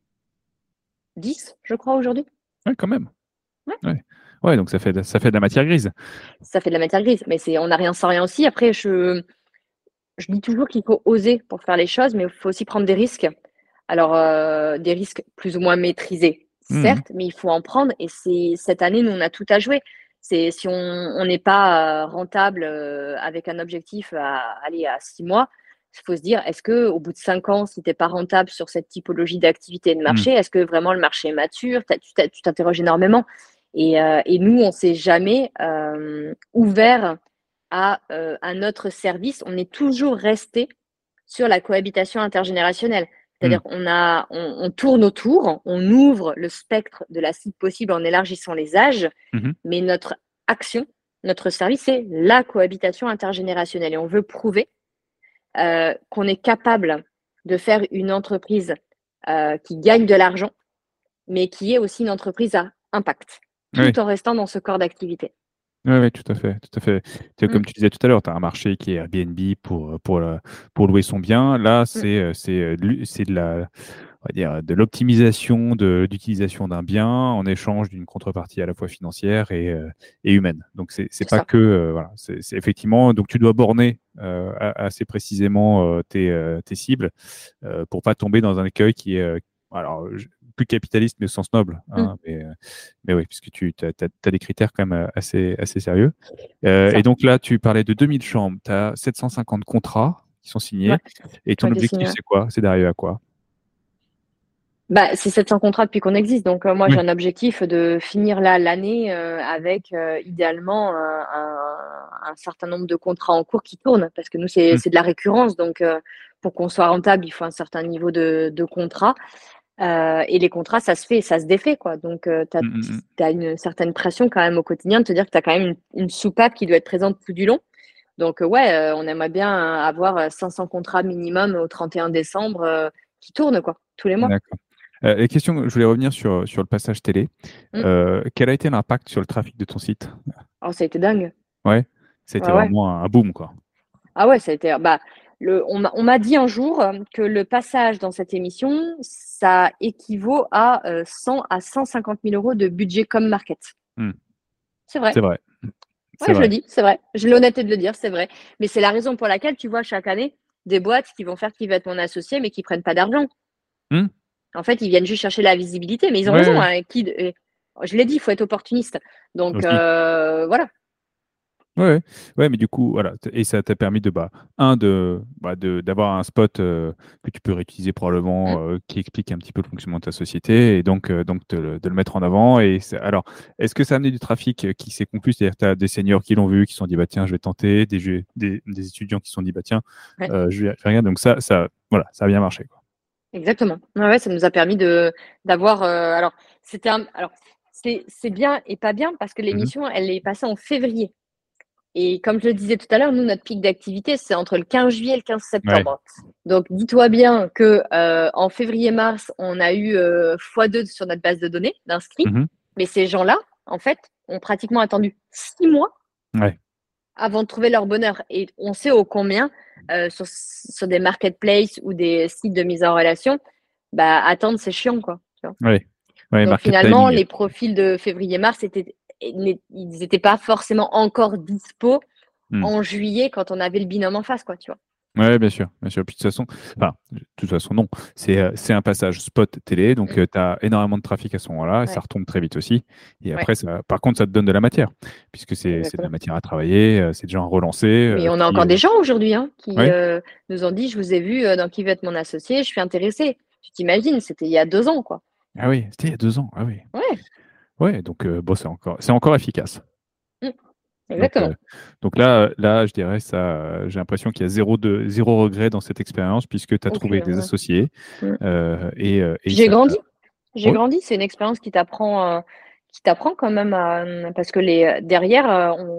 dix, je crois, aujourd'hui. Ouais, quand même. Ouais. Ouais. Ouais, donc ça fait, de- ça fait de la matière grise. Ça fait de la matière grise, mais c'est, on n'a rien sans rien aussi. Après, je, je dis toujours qu'il faut oser pour faire les choses, mais il faut aussi prendre des risques. Alors, euh, des risques plus ou moins maîtrisés, Mhm. certes, mais il faut en prendre. Et c'est cette année, nous, on a tout à jouer. C'est si on n'est pas euh, rentable euh, avec un objectif à aller à six mois, il faut se dire, est-ce que au bout de cinq ans, si tu n'es pas rentable sur cette typologie d'activité et de Mhm. marché, est-ce que vraiment le marché est mature? T'as- Tu t'as- tu t'interroges énormément. Et, euh, et nous, on s'est jamais euh, ouvert à euh, un autre service. On est toujours resté sur la cohabitation intergénérationnelle. Mhm. C'est-à-dire qu'on a, on, on tourne autour, on ouvre le spectre de la cible possible en élargissant les âges, Mhm. mais notre action, notre service, c'est la cohabitation intergénérationnelle. Et on veut prouver euh, qu'on est capable de faire une entreprise euh, qui gagne de l'argent, mais qui est aussi une entreprise à impact, Oui. tout en restant dans ce corps d'activité. Oui, oui, tout à fait, tout à fait. Tu- Mm, Comme tu disais tout à l'heure, tu as un marché qui est Airbnb pour, pour, la- pour louer son bien. Là, mm, c'est euh, c'est euh, de l'u- c'est de la, on va dire, de l'optimisation de l'utilisation d'un bien en échange d'une contrepartie à la fois financière et, euh, et humaine. Donc, c'est c'est c'est pas ça. que, euh, voilà, c'est c'est effectivement, donc tu dois borner euh, a- assez précisément euh, tes, euh, tes cibles euh, pour pas tomber dans un écueil qui est, euh, alors, je- plus capitaliste, mais au sens noble. Mm, Hein, mais, euh, mais oui, puisque tu as, des critères quand même euh, assez, assez sérieux. Euh, c'est et ça. donc là, tu parlais de deux mille chambres, tu as sept cent cinquante contrats qui sont Ouais, signés. Et qui ont ton été objectif, signés. c'est quoi? C'est d'arriver à quoi? Bah, c'est sept cents contrats depuis qu'on existe. Donc, euh, moi, j'ai Oui. un objectif de finir là l'année euh, avec euh, idéalement un, un- un certain nombre de contrats en cours qui tournent parce que nous, c'est Mm, c'est de la récurrence. Donc, euh, pour qu'on soit rentable, il faut un certain niveau de, de contrats. Euh, et les contrats, ça se fait, ça se défait, quoi. Donc, tu mm, mm, mm. as, une certaine pression quand même au quotidien de te dire que tu as quand même une, une soupape qui doit être présente tout du long. Donc, euh, ouais, euh, on aimerait bien avoir cinq cents contrats minimum au trente et un décembre euh, qui tournent, quoi, tous les mois. D'accord. Euh, les questions, je voulais revenir sur, sur le passage télé. Mm. Euh, quel a été l'impact sur le trafic de ton site? Alors, ça a été dingue. Ouais, ça a été Ouais, ouais. vraiment un, un boom, quoi. Ah ouais, ça a été. Bah, le, on m'a on m'a dit un jour euh, que le passage dans cette émission, ça équivaut à euh, cent à cent cinquante mille euros de budget comme market. Mm. C'est vrai. C'est vrai, c'est Ouais, je le vrai. dis, c'est vrai. J'ai l'honnêteté de le dire, c'est vrai. Mais c'est la raison pour laquelle tu vois chaque année des boîtes qui vont faire qui va être mon associé, mais qui prennent pas d'argent. Mm. En fait, ils viennent juste chercher la visibilité, mais ils ont Ouais, raison. ouais, Hein, qui, et je l'ai dit, il faut être opportuniste. Donc aussi. euh, voilà. Ouais, ouais, ouais, mais du coup, voilà, t- et ça t'a permis de, bah, un, de, bah, de, d'avoir un spot euh, que tu peux réutiliser Mm. probablement, euh, qui explique un petit peu le fonctionnement de ta société, et donc, euh, donc de, le de le mettre en avant. Et c'est- alors, est-ce que ça a amené du trafic euh, qui s'est conclu? C'est-à-dire que tu as des seniors qui l'ont vu, qui se sont dit, bah tiens, je vais tenter, des, jeux- des, des étudiants qui se sont dit, bah tiens, Ouais. euh, je vais je vais regarder. Donc ça, ça, voilà, ça a bien marché, quoi. Exactement. Ouais, ouais, ça nous a permis de d'avoir. Euh, alors, c'était un, alors c'est c'est bien et pas bien parce que Mhm. l'émission, elle est passée en février. Et comme je le disais tout à l'heure, nous, notre pic d'activité, c'est entre le quinze juillet et le quinze Ouais. septembre. Donc, dis-toi bien que euh, en février-mars, on a eu euh, fois deux sur notre base de données d'inscrits. Mhm. Mais ces gens-là, en fait, ont pratiquement attendu six mois Ouais. avant de trouver leur bonheur. Et on sait au combien, euh, sur, sur des marketplaces ou des sites de mise en relation, bah, attendre, c'est chiant, quoi. Tu vois. Ouais. Ouais, Donc market finalement, timing. les profils de février-mars, étaient, ils n'étaient pas forcément encore dispo Mm. en juillet quand on avait le binôme en face, quoi, tu vois. Ouais, bien sûr, bien sûr. Puis de toute façon, enfin, de toute façon, non. C'est euh, c'est un passage spot télé, donc Mm. tu as énormément de trafic à ce moment-là, et ça Ouais, retombe très vite aussi. Et ouais, après, ça, par contre, ça te donne de la matière, puisque c'est c'est de la exactement. matière à travailler, euh, c'est déjà relancé, euh, Mais on a qui, encore euh, des gens aujourd'hui hein, qui ouais. euh, nous ont dit, je vous ai vu euh, dans Qui veut être mon associé, je suis intéressée. Tu t'imagines, c'était il y a deux ans, quoi. Ah oui, c'était il y a deux ans. Ah oui. Ouais, Ouais, donc euh, bon, c'est encore, c'est encore efficace. mm, Donc, euh, exactement. donc là, là, je dirais ça, euh, j'ai l'impression qu'il y a zéro, de, zéro regret dans cette expérience, puisque tu as trouvé Aucune. des Ouais. associés, Mm. euh, et, euh, et J'ai ça t'a. grandi. J'ai Ouais. grandi. C'est une expérience qui t'apprend, euh, qui t'apprend quand même à, parce que les derrière, euh, on,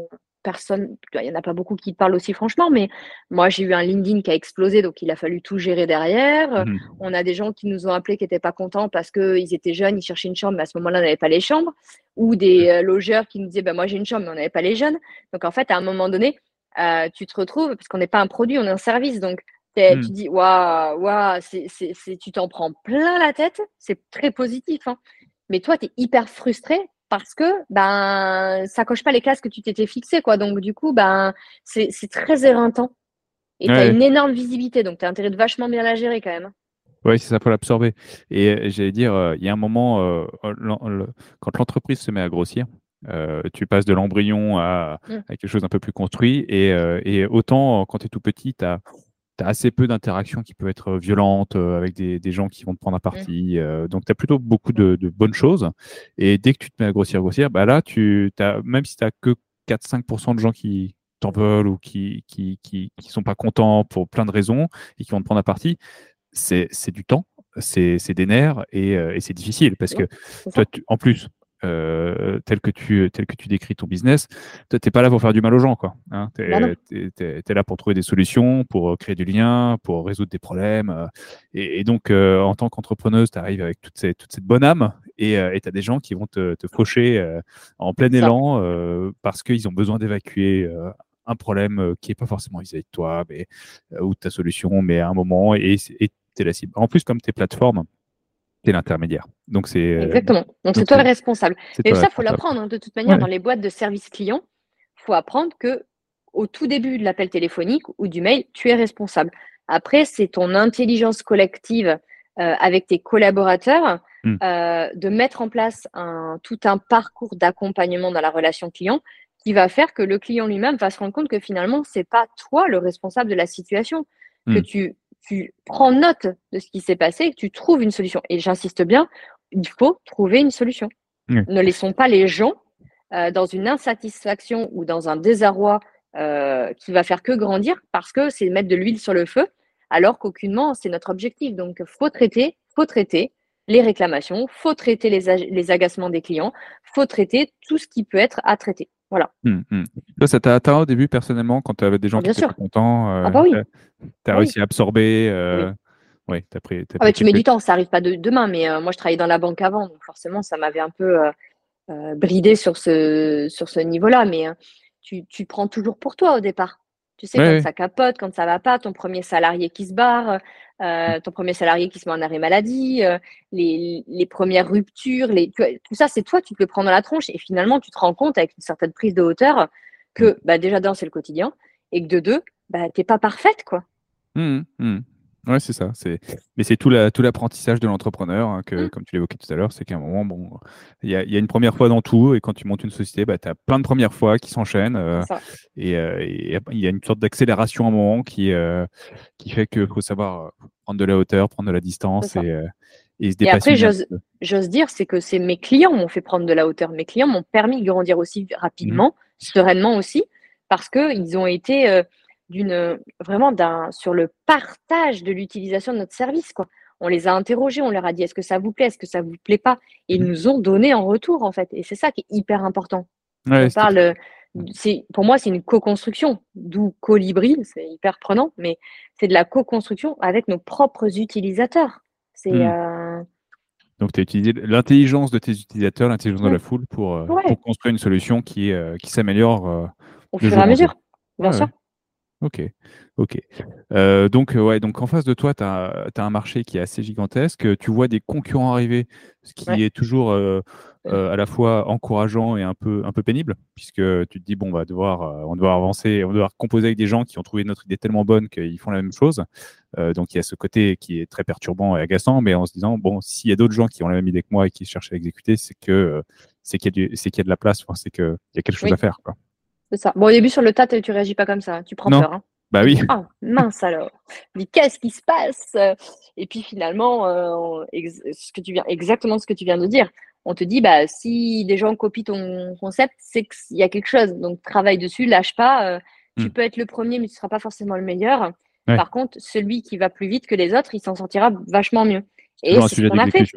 personne, il n'y en a pas beaucoup qui te parlent aussi franchement, mais moi, j'ai eu un LinkedIn qui a explosé, donc il a fallu tout gérer derrière. Mmh. On a des gens qui nous ont appelés qui n'étaient pas contents parce qu'ils étaient jeunes, ils cherchaient une chambre, mais à ce moment-là, on n'avait pas les chambres. Ou des euh, logeurs qui nous disaient, bah, moi, j'ai une chambre, mais on n'avait pas les jeunes. Donc, en fait, à un moment donné, euh, tu te retrouves, parce qu'on n'est pas un produit, on est un service. Donc, tu Mmh. dis, waouh, waouh, c'est, c'est, c'est, tu t'en prends plein la tête. C'est très positif, hein. Mais toi, tu es hyper frustré parce que ben, ça coche pas les cases que tu t'étais fixé, quoi. Donc, du coup, ben, c'est, c'est très éreintant. Et tu as Ouais. une énorme visibilité. Donc, tu as intérêt de vachement bien la gérer quand même, hein. Ouais, c'est ça, faut l'absorber. Et euh, j'allais dire, euh, il y a un moment, euh, l'en- le- quand l'entreprise se met à grossir, euh, tu passes de l'embryon à, Mm. à quelque chose d'un peu plus construit. Et, euh, et autant, euh, quand tu es tout petit, tu as assez peu d'interactions qui peuvent être violentes euh, avec des, des gens qui vont te prendre à Mm. partie. Euh, donc, tu as plutôt beaucoup de, de bonnes choses. Et dès que tu te mets à grossir, grossir, bah là, tu t'as, même si tu n'as que quatre cinq pour cent de gens qui t'en veulent ou qui qui, qui, qui sont pas contents pour plein de raisons et qui vont te prendre à partie, c'est c'est du temps, c'est c'est des nerfs et, euh, et c'est difficile parce que Ouais, c'est toi, ça. tu- en plus, euh, tel que tu tel que tu décris ton business, toi, t'es pas là pour faire du mal aux gens, quoi. Hein, Bah non. t'es, t'es, t'es- t'es là pour trouver des solutions, pour euh, créer du lien, pour résoudre des problèmes. euh, et, et donc, euh, en tant qu'entrepreneuse, tu arrives avec toute, ces- toute cette bonne âme et euh, tu as des gens qui vont te, te faucher euh, en plein C'est ça. élan euh, parce qu'ils ont besoin d'évacuer euh, un problème euh, qui n'est pas forcément vis-à-vis de toi mais, euh, ou de ta solution, mais à un moment, et tu es la cible. En plus, comme tes plateformes, tu es l'intermédiaire. Donc, c'est euh, Exactement. Donc, c'est donc toi le c'est responsable. c'est Mais toi le ça, il faut responsable. l'apprendre, hein. De toute manière, Ouais. dans les boîtes de service client, il faut apprendre que au tout début de l'appel téléphonique ou du mail, tu es responsable. Après, c'est ton intelligence collective euh, avec tes collaborateurs Mm. euh, de mettre en place un, tout un parcours d'accompagnement dans la relation client qui va faire que le client lui-même va se rendre compte que finalement, c'est pas toi le responsable de la situation, que Mm. tu, tu prends note de ce qui s'est passé et que tu trouves une solution. Et j'insiste bien, il faut trouver une solution. Ouais. Ne laissons pas les gens euh, dans une insatisfaction ou dans un désarroi euh, qui va faire que grandir parce que c'est mettre de l'huile sur le feu alors qu'aucunement c'est notre objectif. Donc faut traiter, faut traiter les réclamations, faut traiter les, ag- les agacements des clients, faut traiter tout ce qui peut être à traiter. Voilà. Mm. Mm. Toi, ça t'a atteint au début personnellement quand tu avais des gens Ah, qui bien étaient pas sûr. contents, Ah euh, bah oui. t'as, t'as Ah oui. réussi à absorber, Ah euh, oui. ouais, t'as pris, t'as Ah pris bah, tu mets quelques. du temps, ça arrive pas de demain, mais euh, moi je travaillais dans la banque avant, donc forcément ça m'avait un peu euh, euh, bridé sur ce, sur ce niveau-là, mais euh, tu, tu prends toujours pour toi au départ. Tu sais, Ouais, quand ouais. ça capote, quand ça va pas, ton premier salarié qui se barre, Mm. euh, ton premier salarié qui se met en arrêt maladie, euh, les, les premières ruptures, les, tu vois, tout ça, c'est toi, tu te le prends dans la tronche et finalement, tu te rends compte avec une certaine prise de hauteur Mm. que bah, déjà, d'un, c'est le quotidien et que de deux, bah, t'es pas parfaite, quoi. Mm. Mm. Ouais, c'est ça. C'est, mais c'est tout la, tout l'apprentissage de l'entrepreneur, hein, que, Hum, comme tu l'évoquais tout à l'heure, c'est qu'à un moment, bon, il y a, il y a une première fois dans tout, et quand tu montes une société, bah, tu as plein de premières fois qui s'enchaînent, c'est euh, ça. et, euh, et il y a une sorte d'accélération à un moment qui, euh, qui fait qu'il faut savoir euh, prendre de la hauteur, prendre de la C'est distance ça. et, euh, et se Et après, dépassionner un petit j'ose, peu. j'ose dire, c'est que c'est mes clients m'ont fait prendre de la hauteur. Mes clients m'ont permis de grandir aussi Mhm. rapidement, sereinement aussi, parce qu'ils ont été euh, d'une, vraiment d'un, sur le partage de l'utilisation de notre service, quoi. On les a interrogés, on leur a dit est-ce que ça vous plaît, est-ce que ça vous plaît pas? Et ils Mhm. nous ont donné en retour, en fait. Et c'est ça qui est hyper important. Ouais, On c'était parle, très euh, bien. c'est, pour moi, c'est une co-construction, d'où Colibri, c'est hyper prenant, mais c'est de la co-construction avec nos propres utilisateurs. C'est, Mhm. euh, Donc, tu as utilisé l'intelligence de tes utilisateurs, l'intelligence de la ouais. foule pour, euh, Ouais, pour construire une solution qui, euh, qui s'améliore euh, au de fur et à jour en mesure, jour. bien Ouais, sûr. ouais. Ok, ok. Euh, donc, euh, ouais, donc en face de toi, tu as un marché qui est assez gigantesque. Tu vois des concurrents arriver, ce qui Ouais. est toujours euh, euh, à la fois encourageant et un peu, un peu pénible, puisque tu te dis, bon, on va devoir, euh, on va devoir avancer, on va devoir composer avec des gens qui ont trouvé notre idée tellement bonne qu'ils font la même chose. Euh, donc, il y a ce côté qui est très perturbant et agaçant, mais en se disant, bon, s'il y a d'autres gens qui ont la même idée que moi et qui cherchent à l'exécuter, c'est que euh, c'est qu'il y a du- c'est qu'il y a de la place, enfin, c'est qu'il y a quelque chose à Oui, faire, quoi. c'est ça. Bon, au début, sur le tas, tu réagis pas comme ça. Tu prends Non? peur, hein. Bah Tu oui. dis, ah, mince alors. Mais qu'est-ce qui se passe? Et puis finalement, euh, ex- ce que tu viens, exactement ce que tu viens de dire. On te dit, bah, si des gens copient ton concept, c'est qu'il y a quelque chose. Donc, travaille dessus, lâche pas. euh, tu Hmm. peux être le premier, mais tu ne seras pas forcément le meilleur. Ouais. Par contre, celui qui va plus vite que les autres, il s'en sortira vachement mieux. Et Toujours un c'est ce sujet qu'on a fait. d'exécution, hein.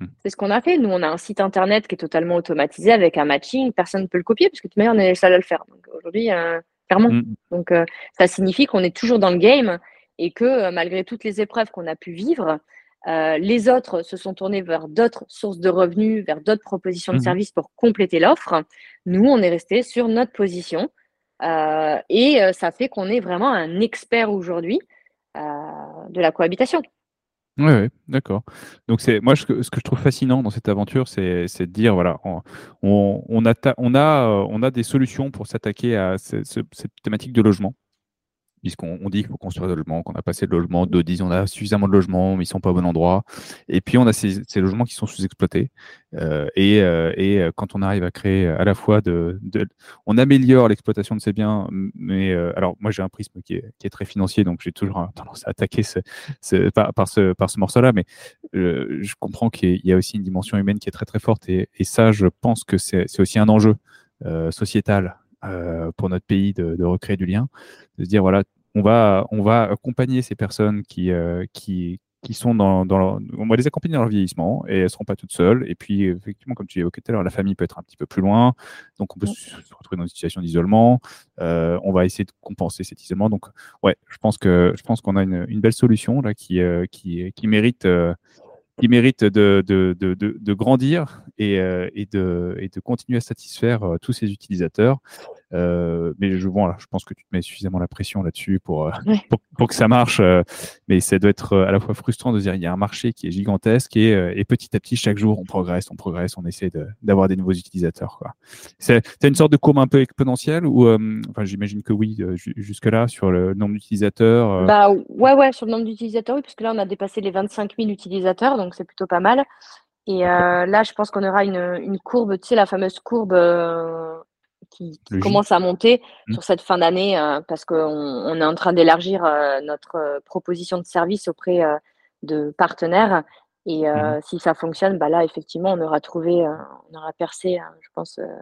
Mmh. C'est ce qu'on a fait. Nous, on a un site internet qui est totalement automatisé avec un matching. Personne ne peut le copier parce que de toute manière, on est les seuls à le faire. Donc aujourd'hui, euh, clairement. Mmh. Donc euh, ça signifie qu'on est toujours dans le game et que euh, malgré toutes les épreuves qu'on a pu vivre, euh, les autres se sont tournés vers d'autres sources de revenus, vers d'autres propositions de Mmh. services pour compléter l'offre. Nous, on est resté sur notre position euh, et euh, ça fait qu'on est vraiment un expert aujourd'hui euh, de la cohabitation. Ouais, ouais, d'accord. Donc c'est moi ce que, ce que je trouve fascinant dans cette aventure, c'est c'est de dire voilà, on on, on a ta- on a euh, on a des solutions pour s'attaquer à ce- ce- cette thématique de logement. Puisqu'on on dit qu'il faut construire des logements, qu'on a passé de logements, d'autres disent on a suffisamment de logements, mais ils sont pas au bon endroit. Et puis on a ces, ces logements qui sont sous-exploités. Euh, et, euh, et euh, quand on arrive à créer à la fois de, de on améliore l'exploitation de ces biens, mais euh, alors moi j'ai un prisme qui est, qui est très financier, donc j'ai toujours tendance à attaquer ce, ce, par, par ce, par ce morceau-là, mais euh, je comprends qu'il y a aussi une dimension humaine qui est très très forte. Et, et ça, je pense que c'est c'est aussi un enjeu euh, sociétal euh, pour notre pays de, de recréer du lien, de se dire voilà, on va, on va accompagner ces personnes qui, euh, qui, qui sont dans, dans leur, on va les accompagner dans leur vieillissement et elles ne seront pas toutes seules. Et puis, effectivement, comme tu l'évoquais tout à l'heure, la famille peut être un petit peu plus loin. Donc, on peut se retrouver dans une situation d'isolement. Euh, on va essayer de compenser cet isolement. Donc, ouais, je pense que, je pense qu'on a une, une belle solution là qui, euh, qui, qui mérite, euh, qui mérite de, de, de, de, de grandir et, euh, et, de, et de continuer à satisfaire euh, tous ces utilisateurs. Euh, mais je, bon, là, je pense que tu te mets suffisamment la pression là-dessus pour, euh, Ouais. pour, pour que ça marche. Euh, mais ça doit être euh, à la fois frustrant de dire il y a un marché qui est gigantesque et, euh, et petit à petit, chaque jour, on progresse, on progresse, on essaie de, d'avoir des nouveaux utilisateurs, quoi. C'est, c'est une sorte de courbe un peu exponentielle ou, euh, enfin, j'imagine que oui, euh, jusque-là, sur le nombre d'utilisateurs. Euh... Bah ouais, ouais, sur le nombre d'utilisateurs, oui, puisque là, on a dépassé les vingt-cinq mille utilisateurs, donc c'est plutôt pas mal. Et euh, là, je pense qu'on aura une, une courbe, tu sais, la fameuse courbe euh, qui, qui Le J. commence à monter Mmh. sur cette fin d'année, euh, parce qu'on on est en train d'élargir euh, notre euh, proposition de service auprès euh, de partenaires. Et Mmh. euh, si ça fonctionne, bah là, effectivement, on aura trouvé, euh, on aura percé, euh, je pense, euh,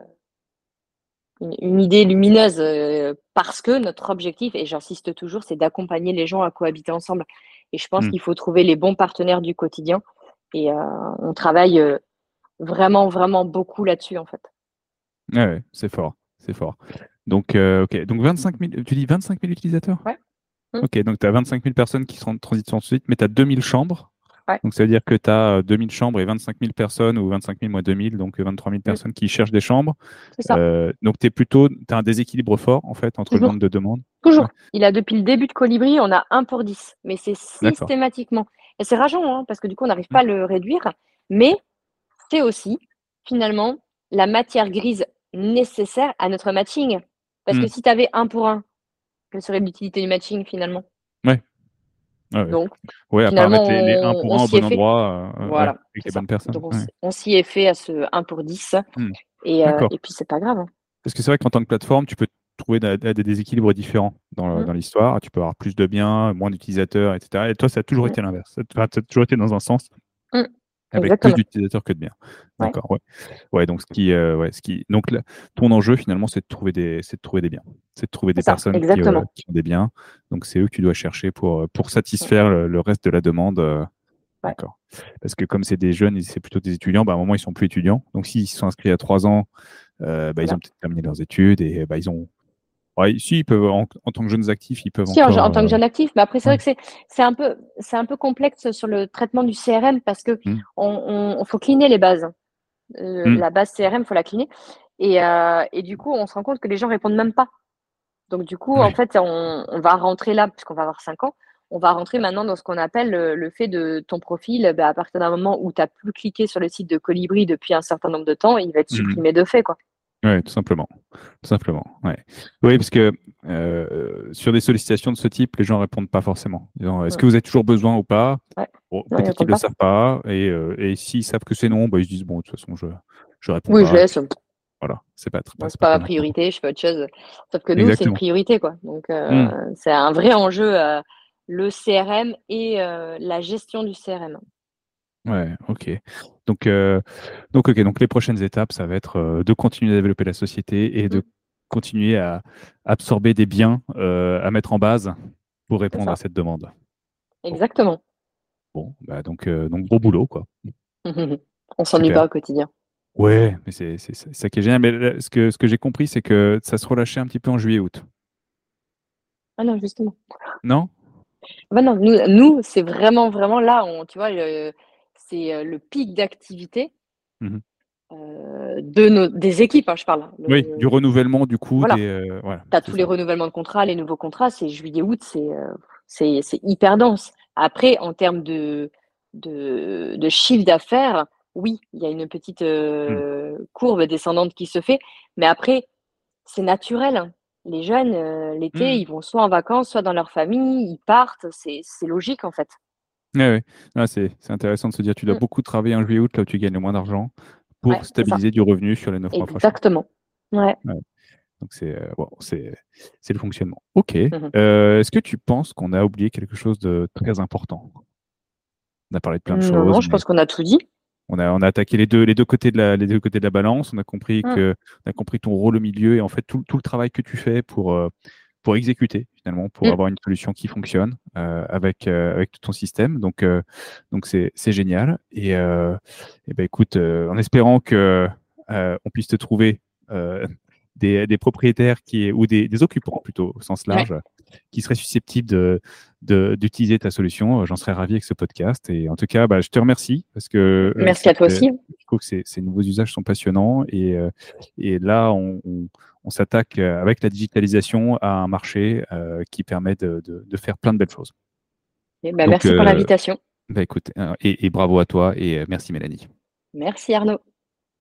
une, une idée lumineuse, euh, parce que notre objectif, et j'insiste toujours, c'est d'accompagner les gens à cohabiter ensemble. Et je pense Mmh. qu'il faut trouver les bons partenaires du quotidien. Et euh, on travaille euh, vraiment, vraiment beaucoup là-dessus, en fait. Ouais, ouais, c'est fort, c'est fort. Donc, euh, ok, donc vingt-cinq mille, tu dis vingt-cinq mille utilisateurs? Ouais. Mmh. Ok, donc tu as vingt-cinq mille personnes qui sont en transition ensuite, mais tu as deux mille chambres. Ouais. Donc ça veut dire que tu as deux mille chambres et vingt-cinq mille personnes, ou vingt-cinq mille moins deux mille, donc vingt-trois mille Mmh. personnes qui cherchent des chambres. C'est ça. Euh, donc tu es plutôt, tu as un déséquilibre fort en fait entre le Toujours. nombre de demandes. Toujours. Ouais, Il a depuis le début de Colibri, on a un pour dix. Mais c'est d'accord. systématiquement. Et c'est rageant, hein, parce que du coup, on n'arrive Mm. pas à le réduire. Mais c'est aussi, finalement, la matière grise nécessaire à notre matching. Parce que Mm. si tu avais un pour un, quelle serait l'utilité du matching, finalement? Ouais, ouais, ouais. Donc, Ouais, à part finalement, mettre les, les un on, pour on un au s'y est bon fait. endroit, euh, ouais, Voilà, avec c'est les ça. bonnes personnes. Donc, on, Ouais. s- on s'y est fait à ce un pour dix. Mm. Et, euh, D'accord. et puis, c'est pas grave, hein. Parce que c'est vrai qu'en tant que plateforme, tu peux trouver des, des déséquilibres différents dans, Mm, dans l'histoire. Tu peux avoir plus de biens, moins d'utilisateurs, et cetera. Et toi, ça a toujours mm, été l'inverse. Ça a ça a toujours été dans un sens, mm. avec plus Exactement. d'utilisateurs que de biens. Ouais, D'accord, ouais. Ouais, donc ce qui, euh, ouais, ce qui, donc là, ton enjeu finalement, c'est de trouver des, c'est de trouver des biens, c'est de trouver c'est des ça, personnes qui, euh, exactement. qui ont des biens. Donc c'est eux que tu dois chercher pour, euh, pour Mm, satisfaire le, le reste de la demande. euh, ouais, D'accord. Parce que comme c'est des jeunes et c'est plutôt des étudiants, bah, à un moment ils sont plus étudiants. Donc s'ils sont inscrits à trois ans, euh, bah, ils voilà. ont peut-être terminé leurs études et bah, ils ont, ouais, si ils peuvent en, en tant que jeunes actifs, ils peuvent Si, en, en encore. tant que euh, jeune actif, mais après, c'est Ouais. vrai que c'est c'est un peu, c'est un peu complexe sur le traitement du C R M parce que Mm. on, on, on faut cleaner les bases. Euh, Mm. la base C R M, il faut la cleaner. Et, euh, et du coup, on se rend compte que les gens répondent même pas. Donc, du coup, en Ouais. fait, on, on va rentrer là, puisqu'on va avoir cinq ans, on va rentrer maintenant dans ce qu'on appelle le, le fait de ton profil, bah, à partir d'un moment où tu n'as plus cliqué sur le site de Colibri depuis un certain nombre de temps, il va être Mm. supprimé de fait, quoi. Ouais, tout simplement. Tout simplement. Ouais. Oui, parce que euh, sur des sollicitations de ce type, les gens répondent pas forcément. Disant, est-ce Mm. que vous avez toujours besoin ou pas? Ouais. Bon, Non, ils peut-être qu'ils répondent ne le pas. savent pas. Et, euh, et s'ils savent que c'est non, bah, ils se disent, bon, de toute façon, je je réponds Oui, je pas. Et laisse. puis, voilà, c'est pas, Bon, pas, c'est c'est pas pas ma très important. priorité, je fais autre chose. Sauf que nous, c'est une Exactement. priorité, quoi. Donc, euh, Hmm. c'est un vrai enjeu, euh, le C R M et euh, la gestion du C R M. Ouais, ok. Donc, euh, donc, ok. Donc, les prochaines étapes, ça va être euh, de continuer à développer la société et Mm, de continuer à absorber des biens euh, à mettre en base pour c'est répondre à ça, cette demande. Bon, exactement. bon, bah donc, euh, donc gros boulot, quoi. On s'ennuie Super. pas au quotidien. Ouais, mais c'est c'est- c'est ça qui est génial. Mais là, ce que, ce que j'ai compris, c'est que ça se relâchait un petit peu en juillet-août. Ah non, justement. Non? Bah non, nous, nous c'est vraiment, vraiment là, on, tu vois, le, c'est euh, le pic d'activité Mhm. euh, de nos, des équipes, hein, je parle. Oui, du Le, renouvellement du coup voilà, des. euh, voilà, tu as c'est tous les ça. renouvellements de contrats, les nouveaux contrats, c'est juillet-août, c'est euh, c'est c'est hyper dense. Après, en termes de, de, de chiffre d'affaires, oui, il y a une petite Mm. euh, courbe descendante qui se fait, mais après, c'est naturel, hein. Les jeunes, euh, l'été, Mm. ils vont soit en vacances, soit dans leur famille, ils partent, c'est c'est logique en fait. Ouais, ouais. Ah, c'est c'est intéressant de se dire tu dois Mm. beaucoup travailler en juillet-août là où tu gagnes le moins d'argent Ouais, pour c'est ça. stabiliser du revenu sur les neuf mois prochains. Exactement. Ouais. Ouais. Donc c'est euh, bon, c'est c'est le fonctionnement. Ok. Mhm. Euh, est-ce que tu penses qu'on a oublié quelque chose de très important? On a parlé de plein de Non, non, choses, je mais pense qu'on a tout dit. on a, on a attaqué les deux, les deux côtés de la, les deux côtés de la balance. On a compris Mm. que, on a compris ton rôle au milieu et en fait tout, tout le travail que tu fais pour, euh, pour exécuter finalement, pour Mm. avoir une solution qui fonctionne euh, avec, euh, avec tout ton système. Donc, euh, donc c'est, c'est génial. Et, euh, et ben écoute, euh, en espérant que euh, on puisse te trouver euh, des, des propriétaires qui, ou des, des occupants plutôt au sens Ouais. large qui seraient susceptibles de, de- d'utiliser ta solution. Euh, J'en serais ravi avec ce podcast. Et en tout cas, bah, je te remercie parce que euh, Merci à toi c'était- aussi. je trouve que ces, ces nouveaux usages sont passionnants. Et, euh, et là, on, on- on s'attaque euh, avec la digitalisation à un marché euh, qui permet de, de- de faire plein de belles choses. Et ben, Donc, merci pour euh, l'invitation. bah, écoute, euh, et, et bravo à toi et euh, merci Mélanie. Merci Arnaud.